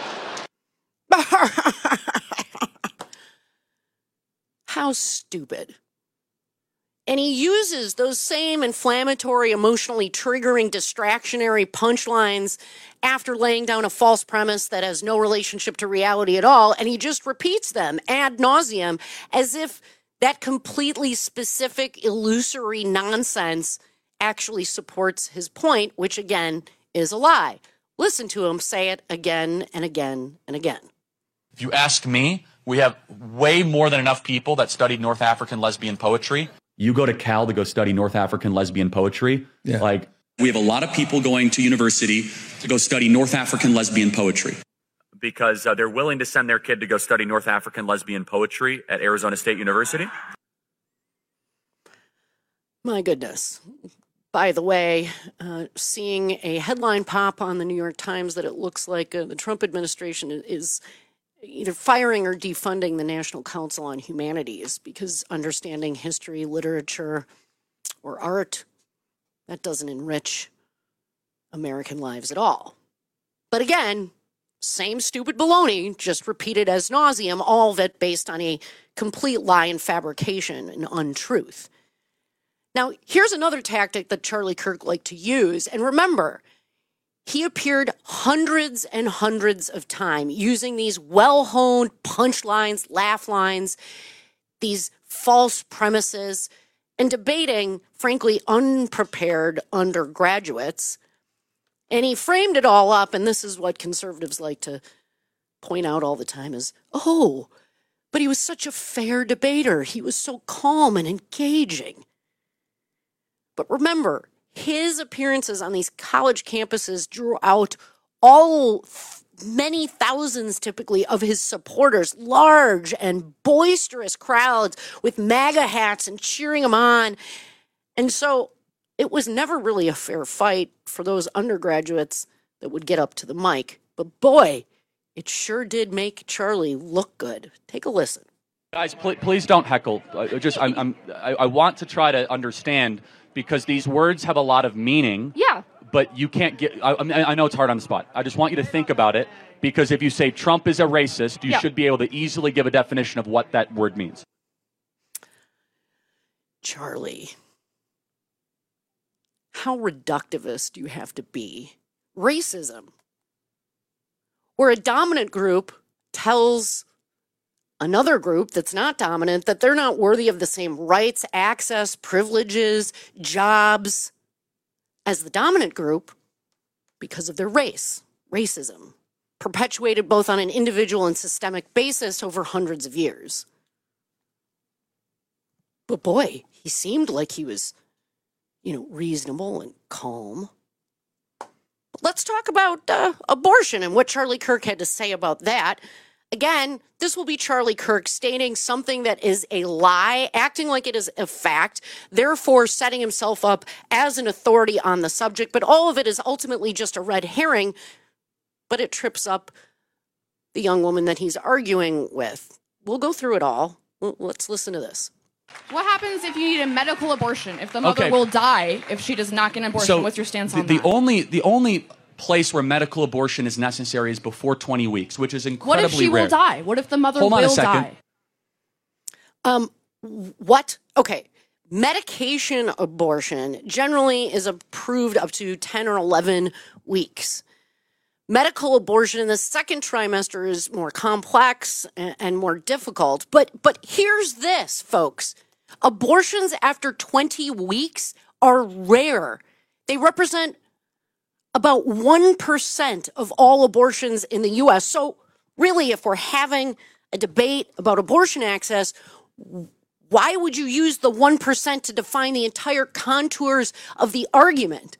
S21: How stupid. And he uses those same inflammatory, emotionally triggering, distractionary punchlines after laying down a false premise that has no relationship to reality at all, and he just repeats them ad nauseum as if that completely specific, illusory nonsense actually supports his point, which again is a lie. Listen to him say it again and again and again.
S5: If you ask me, we have way more than enough people that studied North African lesbian poetry. You go to Cal to go study North African lesbian poetry. Yeah. Like, we have a lot of people going to university to go study North African lesbian poetry. Because uh, they're willing to send their kid to go study North African lesbian poetry at Arizona State University.
S21: My goodness. By the way, uh, seeing a headline pop on the New York Times that it looks like uh, the Trump administration is either firing or defunding the National Council on Humanities because understanding history, literature, or art, that doesn't enrich American lives at all. But again, same stupid baloney, just repeated as nauseum, all of it based on a complete lie and fabrication and untruth. Now, here's another tactic that Charlie Kirk liked to use. And remember, he appeared hundreds and hundreds of times using these well-honed punchlines, laugh lines, these false premises, and debating, frankly, unprepared undergraduates. And he framed it all up, and this is what conservatives like to point out all the time is, oh, but he was such a fair debater. He was so calm and engaging. But remember, his appearances on these college campuses drew out all many thousands typically of his supporters, large and boisterous crowds with MAGA hats and cheering him on. And so it was never really a fair fight for those undergraduates that would get up to the mic. But boy, it sure did make Charlie look good. Take a listen.
S5: Guys, pl- please don't heckle. Uh, just, I'm, I'm, I, I want to try to understand because these words have a lot of meaning.
S4: Yeah.
S5: but you can't get, I, I, mean, I know it's hard on the spot. I just want you to think about it, because if you say Trump is a racist, you
S21: yeah.
S5: should be able to easily give a definition of what that word means.
S21: Charlie, how reductivist do you have to be? Racism, where a dominant group tells another group that's not dominant that they're not worthy of the same rights, access, privileges, jobs as the dominant group because of their race, racism, perpetuated both on an individual and systemic basis over hundreds of years. But boy, he seemed like he was, you know, reasonable and calm. Let's talk about uh, abortion and what Charlie Kirk had to say about that. Again, this will be Charlie Kirk stating something that is a lie, acting like it is a fact, therefore setting himself up as an authority on the subject. But all of it is ultimately just a red herring, but it trips up the young woman that he's arguing with. We'll go through it all. Let's listen to this.
S4: What happens if you need a medical abortion? If the mother
S5: Okay.
S4: will die if she does not get an abortion?
S5: So
S4: What's your stance
S5: the,
S4: on
S5: the
S4: that?
S5: only the only place where medical abortion is necessary is before twenty weeks, which is incredibly
S4: What if she
S5: rare.
S4: will die? What if the mother
S5: Hold on
S4: will
S5: a second.
S4: die?
S21: Um, what? Okay. Medication abortion generally is approved up to ten or eleven weeks. Medical abortion in the second trimester is more complex and, and more difficult. But but here's this, folks. Abortions after twenty weeks are rare. They represent about one percent of all abortions in the U S. So really, if we're having a debate about abortion access, why would you use the one percent to define the entire contours of the argument?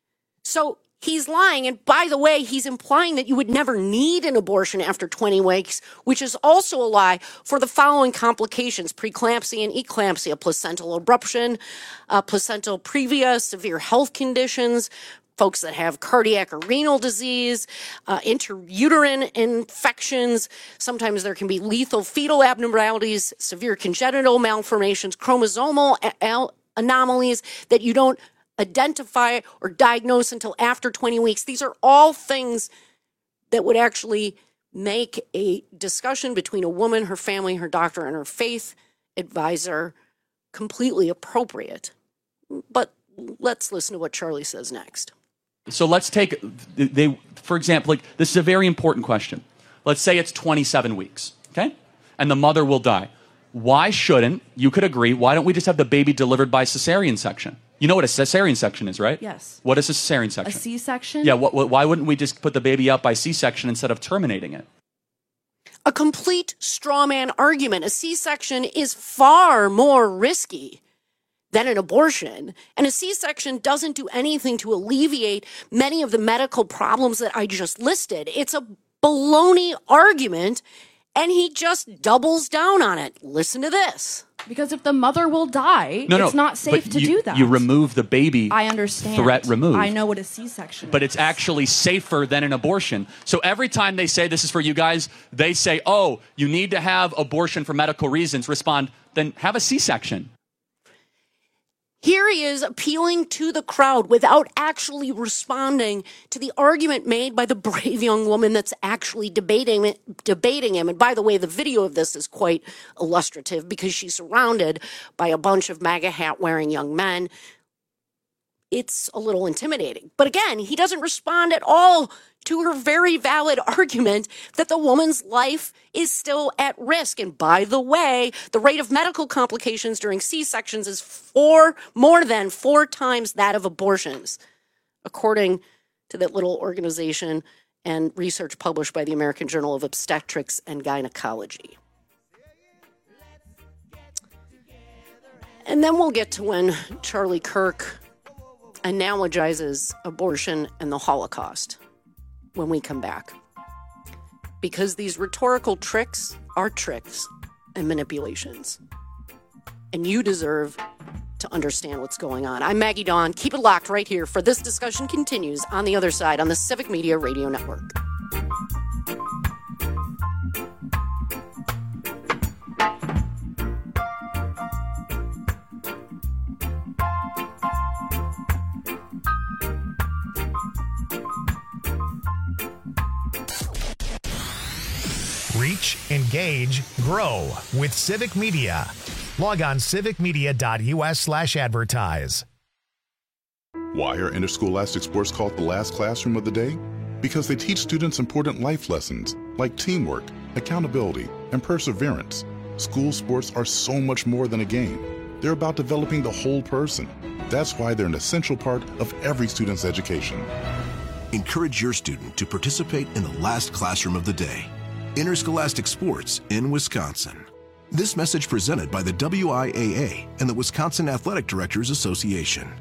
S21: So he's lying. And by the way, he's implying that you would never need an abortion after twenty weeks, which is also a lie for the following complications: preeclampsia and eclampsia, placental abruption, uh, placental previa, severe health conditions, folks that have cardiac or renal disease, uh, intrauterine infections. Sometimes there can be lethal fetal abnormalities, severe congenital malformations, chromosomal a- anomalies that you don't identify or diagnose until after twenty weeks. These are all things that would actually make a discussion between a woman, her family, her doctor, and her faith advisor completely appropriate. But let's listen to what Charlie says next.
S5: So let's take they for example, like this is a very important question. Let's say it's twenty-seven weeks, okay? And the mother will die. Why shouldn't, you could agree, why don't we just have the baby delivered by cesarean section? You know what a cesarean section is, right?
S4: Yes.
S5: What is a cesarean
S4: A
S5: section?
S4: C-section?
S5: Yeah, what, what, why wouldn't we just put the baby out by C-section instead of terminating it?
S21: A complete straw man argument. A C-section is far more risky than an abortion. And a C-section doesn't do anything to alleviate many of the medical problems that I just listed. It's a baloney argument, and he just doubles down on it. Listen to this.
S4: Because if the mother will die,
S5: No, no,
S4: it's not safe
S5: but
S4: to
S5: you,
S4: do that.
S5: You remove the baby.
S4: I understand.
S5: Threat removed.
S4: I know what a C-section is.
S5: But it's actually safer than an abortion. So every time they say this is for you guys, they say, oh, you need to have abortion for medical reasons. Respond, then have a C-section.
S21: Here he is appealing to the crowd without actually responding to the argument made by the brave young woman that's actually debating it, debating him. And by the way, the video of this is quite illustrative because she's surrounded by a bunch of MAGA hat wearing young men. It's a little intimidating. But again, he doesn't respond at all to her very valid argument that the woman's life is still at risk. And by the way, the rate of medical complications during C-sections is four, more than four times that of abortions, according to that little organization and research published by the American Journal of Obstetrics and Gynecology. And then we'll get to when Charlie Kirk analogizes abortion and the Holocaust when we come back. Because these rhetorical tricks are tricks and manipulations. And you deserve to understand what's going on. I'm Maggie Dawn. Keep it locked right here for This Discussion Continues on the Other Side on the Civic Media Radio Network.
S1: Reach, engage, grow with Civic Media. Log on civicmedia.us slash advertise.
S7: Why are interscholastic sports called the last classroom of the day? Because they teach students important life lessons like teamwork, accountability, and perseverance. School sports are so much more than a game. They're about developing the whole person. That's why they're an essential part of every student's education.
S10: Encourage your student to participate in the last classroom of the day. Interscholastic sports in Wisconsin. This message presented by the W I A A and the Wisconsin Athletic Directors Association.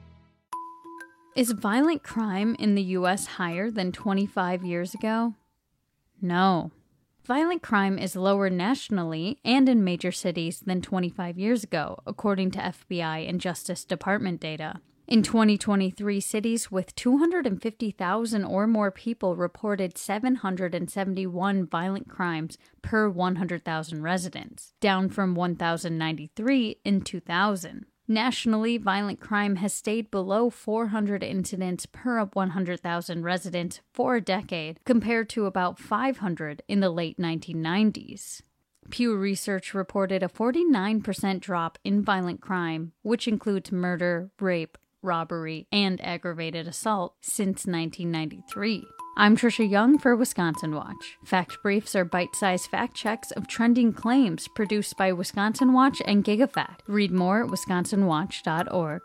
S19: Is violent crime in the U S higher than twenty-five years ago? No. Violent crime is lower nationally and in major cities than twenty-five years ago, according to F B I and Justice Department data. In twenty twenty-three, cities with two hundred fifty thousand or more people reported seven hundred seventy-one violent crimes per one hundred thousand residents, down from one thousand ninety-three in two thousand. Nationally, violent crime has stayed below four hundred incidents per one hundred thousand residents for a decade, compared to about five hundred in the late nineteen nineties. Pew Research reported a forty-nine percent drop in violent crime, which includes murder, rape, robbery, and aggravated assault since nineteen ninety-three. I'm Trisha Young for Wisconsin Watch. Fact Briefs are bite-sized fact checks of trending claims produced by Wisconsin Watch and GigaFact. Read more at wisconsin watch dot org.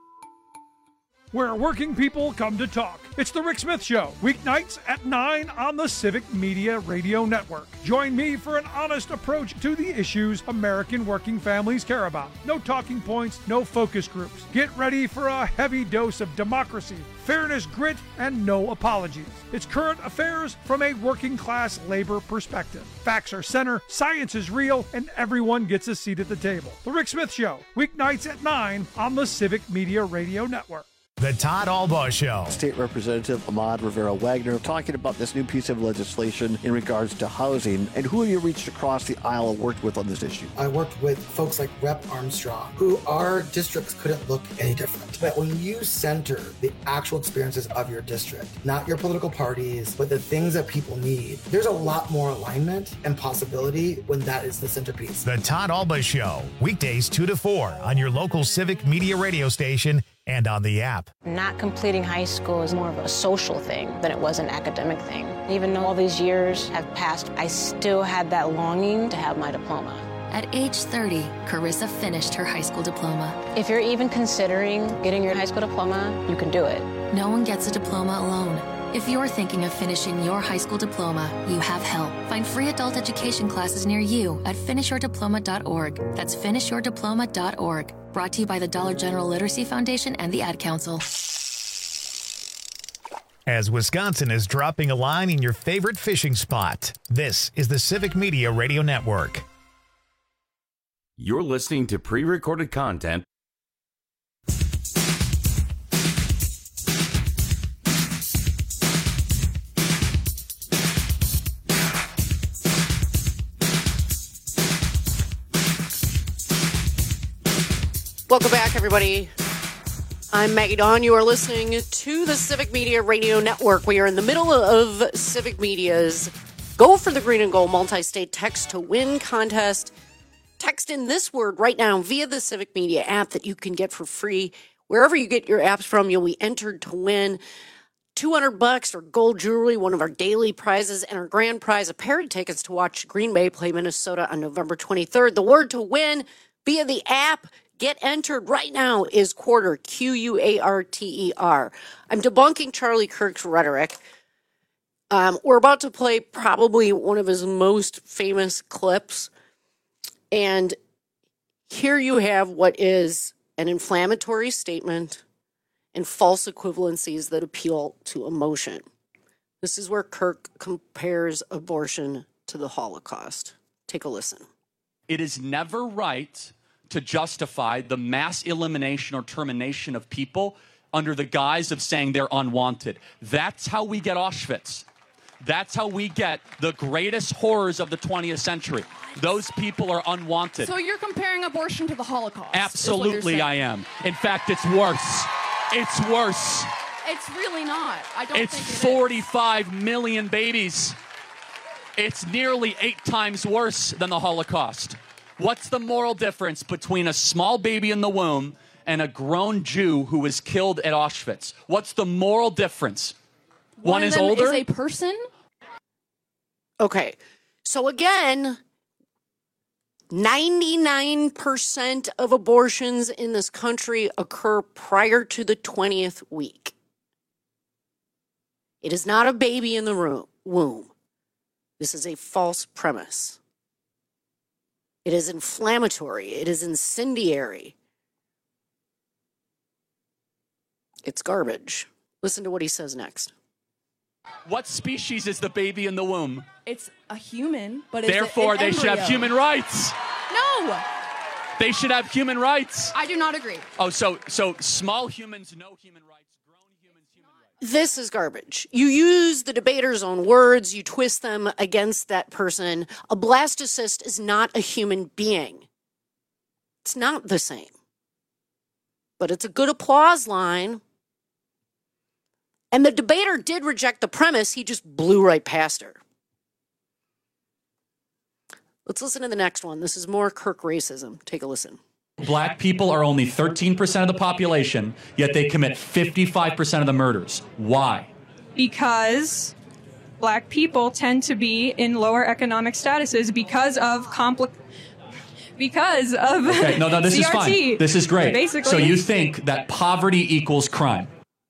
S20: Where working people come to talk. It's the Rick Smith Show, weeknights at nine on the Civic Media Radio Network. Join me for an honest approach to the issues American working families care about. No talking points, no focus groups. Get ready for a heavy dose of democracy, fairness, grit, and no apologies. It's current affairs from a working class labor perspective. Facts are center, science is real, and everyone gets a seat at the table. The Rick Smith Show, weeknights at nine on the Civic Media Radio Network.
S1: The Todd Albaugh Show.
S9: State Representative Ahmad Rivera-Wagner talking about this new piece of legislation in regards to housing, and who have you reached across the aisle and worked with on this issue?
S22: I worked with folks like Representative Armstrong, who our districts couldn't look any different. But when you center the actual experiences of your district, not your political parties, but the things that people need, there's a lot more alignment and possibility when that is the centerpiece.
S1: The Todd Albaugh Show, weekdays two to four on your local Civic Media radio station and on the app.
S23: Not completing high school is more of a social thing than it was an academic thing. Even though all these years have passed, I still had that longing to have my diploma.
S24: At age thirty, Carissa finished her high school diploma.
S23: If you're even considering getting your high school diploma, you can do it.
S24: No one gets a diploma alone. If you're thinking of finishing your high school diploma, you have help. Find free adult education classes near you at finish your diploma dot org. That's finish your diploma dot org. Brought to you by the Dollar General Literacy Foundation and the Ad Council.
S1: As Wisconsin is dropping a line in your favorite fishing spot, this is the Civic Media Radio Network.
S25: You're listening to pre-recorded content.
S21: Welcome back, everybody. I'm Maggie Dawn. You are listening to the Civic Media Radio Network. We are in the middle of Civic Media's Go for the Green and Gold multi-state text to win contest. Text in this word right now via the Civic Media app that you can get for free. Wherever you get your apps from, you'll be entered to win two hundred bucks for gold jewelry, one of our daily prizes, and our grand prize, a pair of tickets to watch Green Bay play Minnesota on November twenty-third. The word to win via the app, get entered right now, is quarter, Q U A R T E R. I'm debunking Charlie Kirk's rhetoric. Um, we're about to play probably one of his most famous clips. And here you have what is an inflammatory statement and false equivalencies that appeal to emotion. This is where Kirk compares abortion to the Holocaust. Take a listen.
S5: It is never right to justify the mass elimination or termination of people under the guise of saying they're unwanted. That's how we get Auschwitz. That's how we get the greatest horrors of the twentieth century. Those people are unwanted.
S4: So you're comparing abortion to the Holocaust?
S5: Absolutely, I am. In fact, it's worse. It's worse.
S4: It's really not. I don't
S5: it's
S4: think it
S5: forty-five million babies. It's nearly eight times worse than the Holocaust. What's the moral difference between a small baby in the womb and a grown Jew who was killed at Auschwitz? What's the moral difference? One,
S4: One
S5: is
S4: of them
S5: older.
S4: Is a person.
S21: Okay, so again, ninety-nine percent of abortions in this country occur prior to the twentieth week. It is not a baby in the room, womb. This is a false premise. It is inflammatory. It is incendiary. It's garbage. Listen to what he says next.
S5: What species is the baby in the womb?
S4: It's a human, but it's
S5: Therefore,
S4: an
S5: they should have
S4: embryo.
S5: human rights.
S4: No,
S5: They should have human rights.
S4: I do not agree.
S5: Oh, so so small humans, no human rights.
S21: This is garbage. You use the debater's own words, you twist them against that person. A blastocyst is not a human being. It's not the same. But it's a good applause line. And the debater did reject the premise, he just blew right past her. Let's listen to the next one. This is more Kirk racism. Take a listen.
S5: Black people are only thirteen percent of the population, yet they commit fifty-five percent of the murders. Why?
S6: Because black people tend to be in lower economic statuses because of compli- because of
S5: Okay, no, no, this
S6: C R T.
S5: is fine. This is great.
S6: Basically.
S5: So you think that poverty equals crime?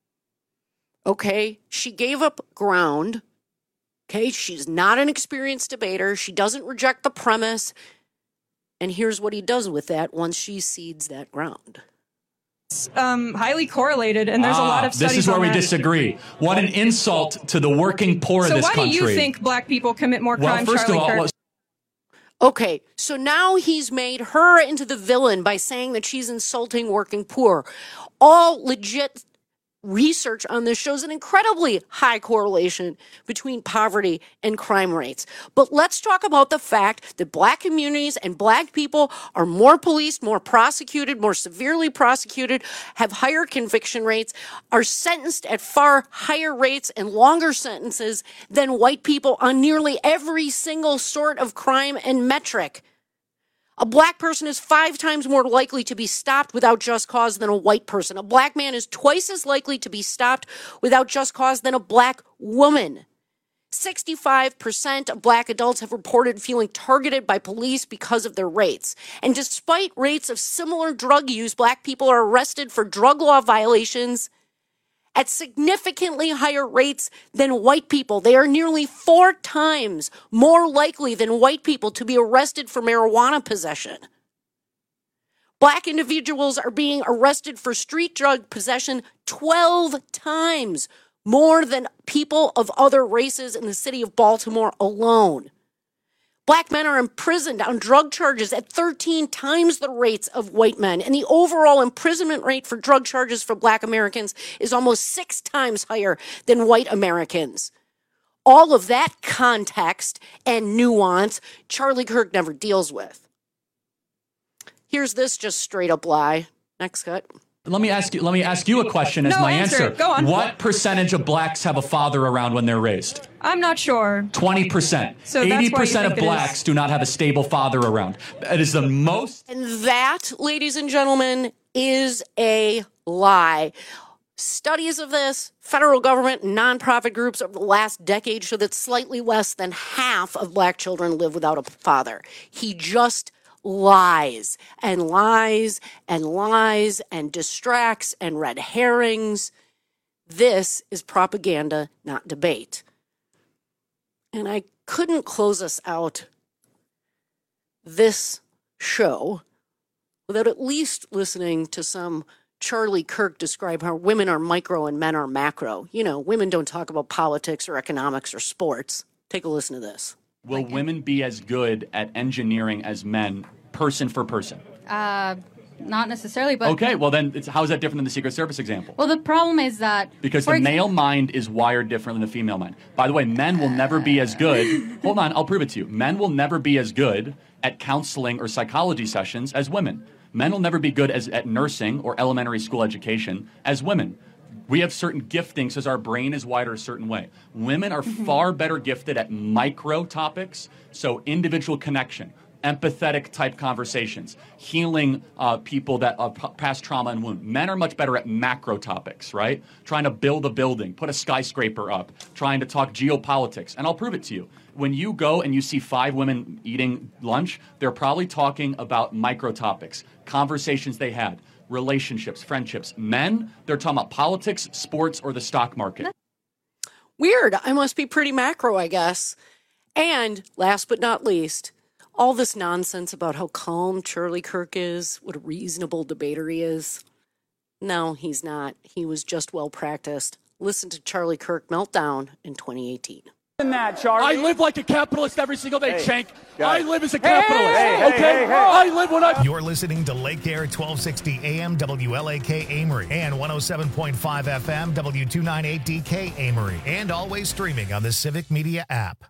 S21: Okay, she gave up ground. Okay, she's not an experienced debater. She doesn't reject the premise. And here's what he does with that once she cedes that ground.
S6: It's um, highly correlated, and there's
S5: ah,
S6: a lot of studies
S5: This is where
S6: on
S5: we
S6: that.
S5: disagree. What an insult to the working poor
S6: So
S5: of this
S6: why
S5: country.
S6: do you think black people commit more
S5: well,
S6: crime,
S5: first
S6: Charlie
S5: of all,
S6: Kirk?
S5: let's-
S21: Okay, so now he's made her into the villain by saying that she's insulting working poor. All legit research on this shows an incredibly high correlation between poverty and crime rates. But let's talk about the fact that black communities and black people are more policed, more prosecuted, more severely prosecuted, have higher conviction rates, are sentenced at far higher rates and longer sentences than white people on nearly every single sort of crime and metric. A black person is five times more likely to be stopped without just cause than a white person. A black man is twice as likely to be stopped without just cause than a black woman. sixty-five percent of black adults have reported feeling targeted by police because of their race. And despite rates of similar drug use, black people are arrested for drug law violations at significantly higher rates than white people. They are nearly four times more likely than white people to be arrested for marijuana possession. Black individuals are being arrested for street drug possession twelve times more than people of other races in the city of Baltimore alone. Black men are imprisoned on drug charges at thirteen times the rates of white men, and the overall imprisonment rate for drug charges for black Americans is almost six times higher than white Americans. All of that context and nuance Charlie Kirk never deals with. Here's this just straight up lie. Next cut.
S5: Let me ask you. Let me ask you a question as
S6: No,
S5: my
S6: answer
S5: answer.
S6: it. Go on.
S5: What percentage of blacks have a father around when they're raised?
S6: I'm not sure.
S5: Twenty percent.
S6: So that's why you
S5: Eighty percent
S6: think
S5: of
S6: it is.
S5: blacks do not have a stable father around. It is the most.
S21: And that, ladies and gentlemen, is a lie. Studies of this, federal government, nonprofit groups over the last decade show that slightly less than half of black children live without a father. He just lies and lies and lies and distracts and red herrings. This is propaganda, not debate. And I couldn't close us out this show without at least listening to some Charlie Kirk describe how women are micro and men are macro. You know, women don't talk about politics or economics or sports. Take a listen to this.
S5: Will women be as good at engineering as men, person for person?
S11: Uh, not necessarily, but...
S5: Okay, well then, it's, how is that different than the Secret Service example?
S11: Well, the problem is that...
S5: Because
S11: for
S5: the
S11: ex-
S5: male mind is wired different than the female mind. By the way, men will never be as good... Hold on, I'll prove it to you. Men will never be as good at counseling or psychology sessions as women. Men will never be good as, at nursing or elementary school education as women. We have certain giftings as our brain is wired a certain way. Women are far better gifted at micro topics, so individual connection, empathetic type conversations, healing uh, people that uh, p- past trauma and wound. Men are much better at macro topics, right? Trying to build a building, put a skyscraper up, trying to talk geopolitics. And I'll prove it to you. When you go and you see five women eating lunch, they're probably talking about micro topics, conversations they had, relationships, friendships. Men, they're talking about politics, sports, or the stock market.
S21: Weird. I must be pretty macro, I guess. And last but not least, all this nonsense about how calm Charlie Kirk is, what a reasonable debater he is. No, he's not. He was just well practiced. Listen to Charlie Kirk meltdown in twenty eighteen.
S8: That, Charlie.
S5: I live like a capitalist every single day,
S8: hey,
S5: Shank.
S8: guys.
S5: I live as a capitalist,
S8: hey, hey,
S5: okay?
S8: Hey, hey, hey.
S5: I live when I...
S1: You're listening to Lake Air twelve sixty A M W L A K Amory and one oh seven point five F M W two ninety-eight D K Amory, and always streaming on the Civic Media app.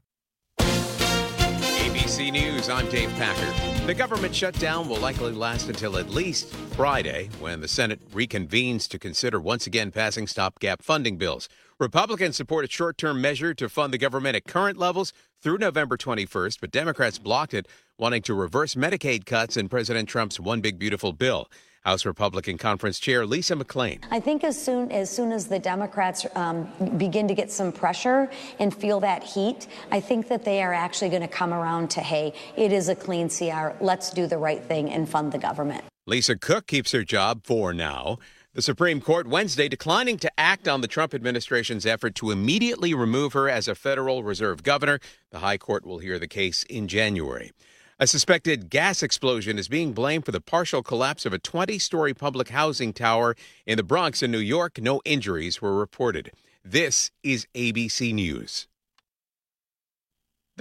S12: A B C News, I'm Dave Packer. The government shutdown will likely last until at least Friday, when the Senate reconvenes to consider once again passing stopgap funding bills. Republicans support a short-term measure to fund the government at current levels through November twenty-first, but Democrats blocked it, wanting to reverse Medicaid cuts in President Trump's One Big Beautiful Bill. House Republican Conference Chair Lisa McClain.
S13: I think as soon as soon as the Democrats um, begin to get some pressure and feel that heat, I think that they are actually going to come around to, hey, it is a clean C R. Let's do the right thing and fund the government.
S12: Lisa Cook keeps her job for now. The Supreme Court Wednesday declining to act on the Trump administration's effort to immediately remove her as a Federal Reserve governor. The High Court will hear the case in January. A suspected gas explosion is being blamed for the partial collapse of a twenty-story public housing tower in the Bronx in New York. No injuries were reported. This is A B C News.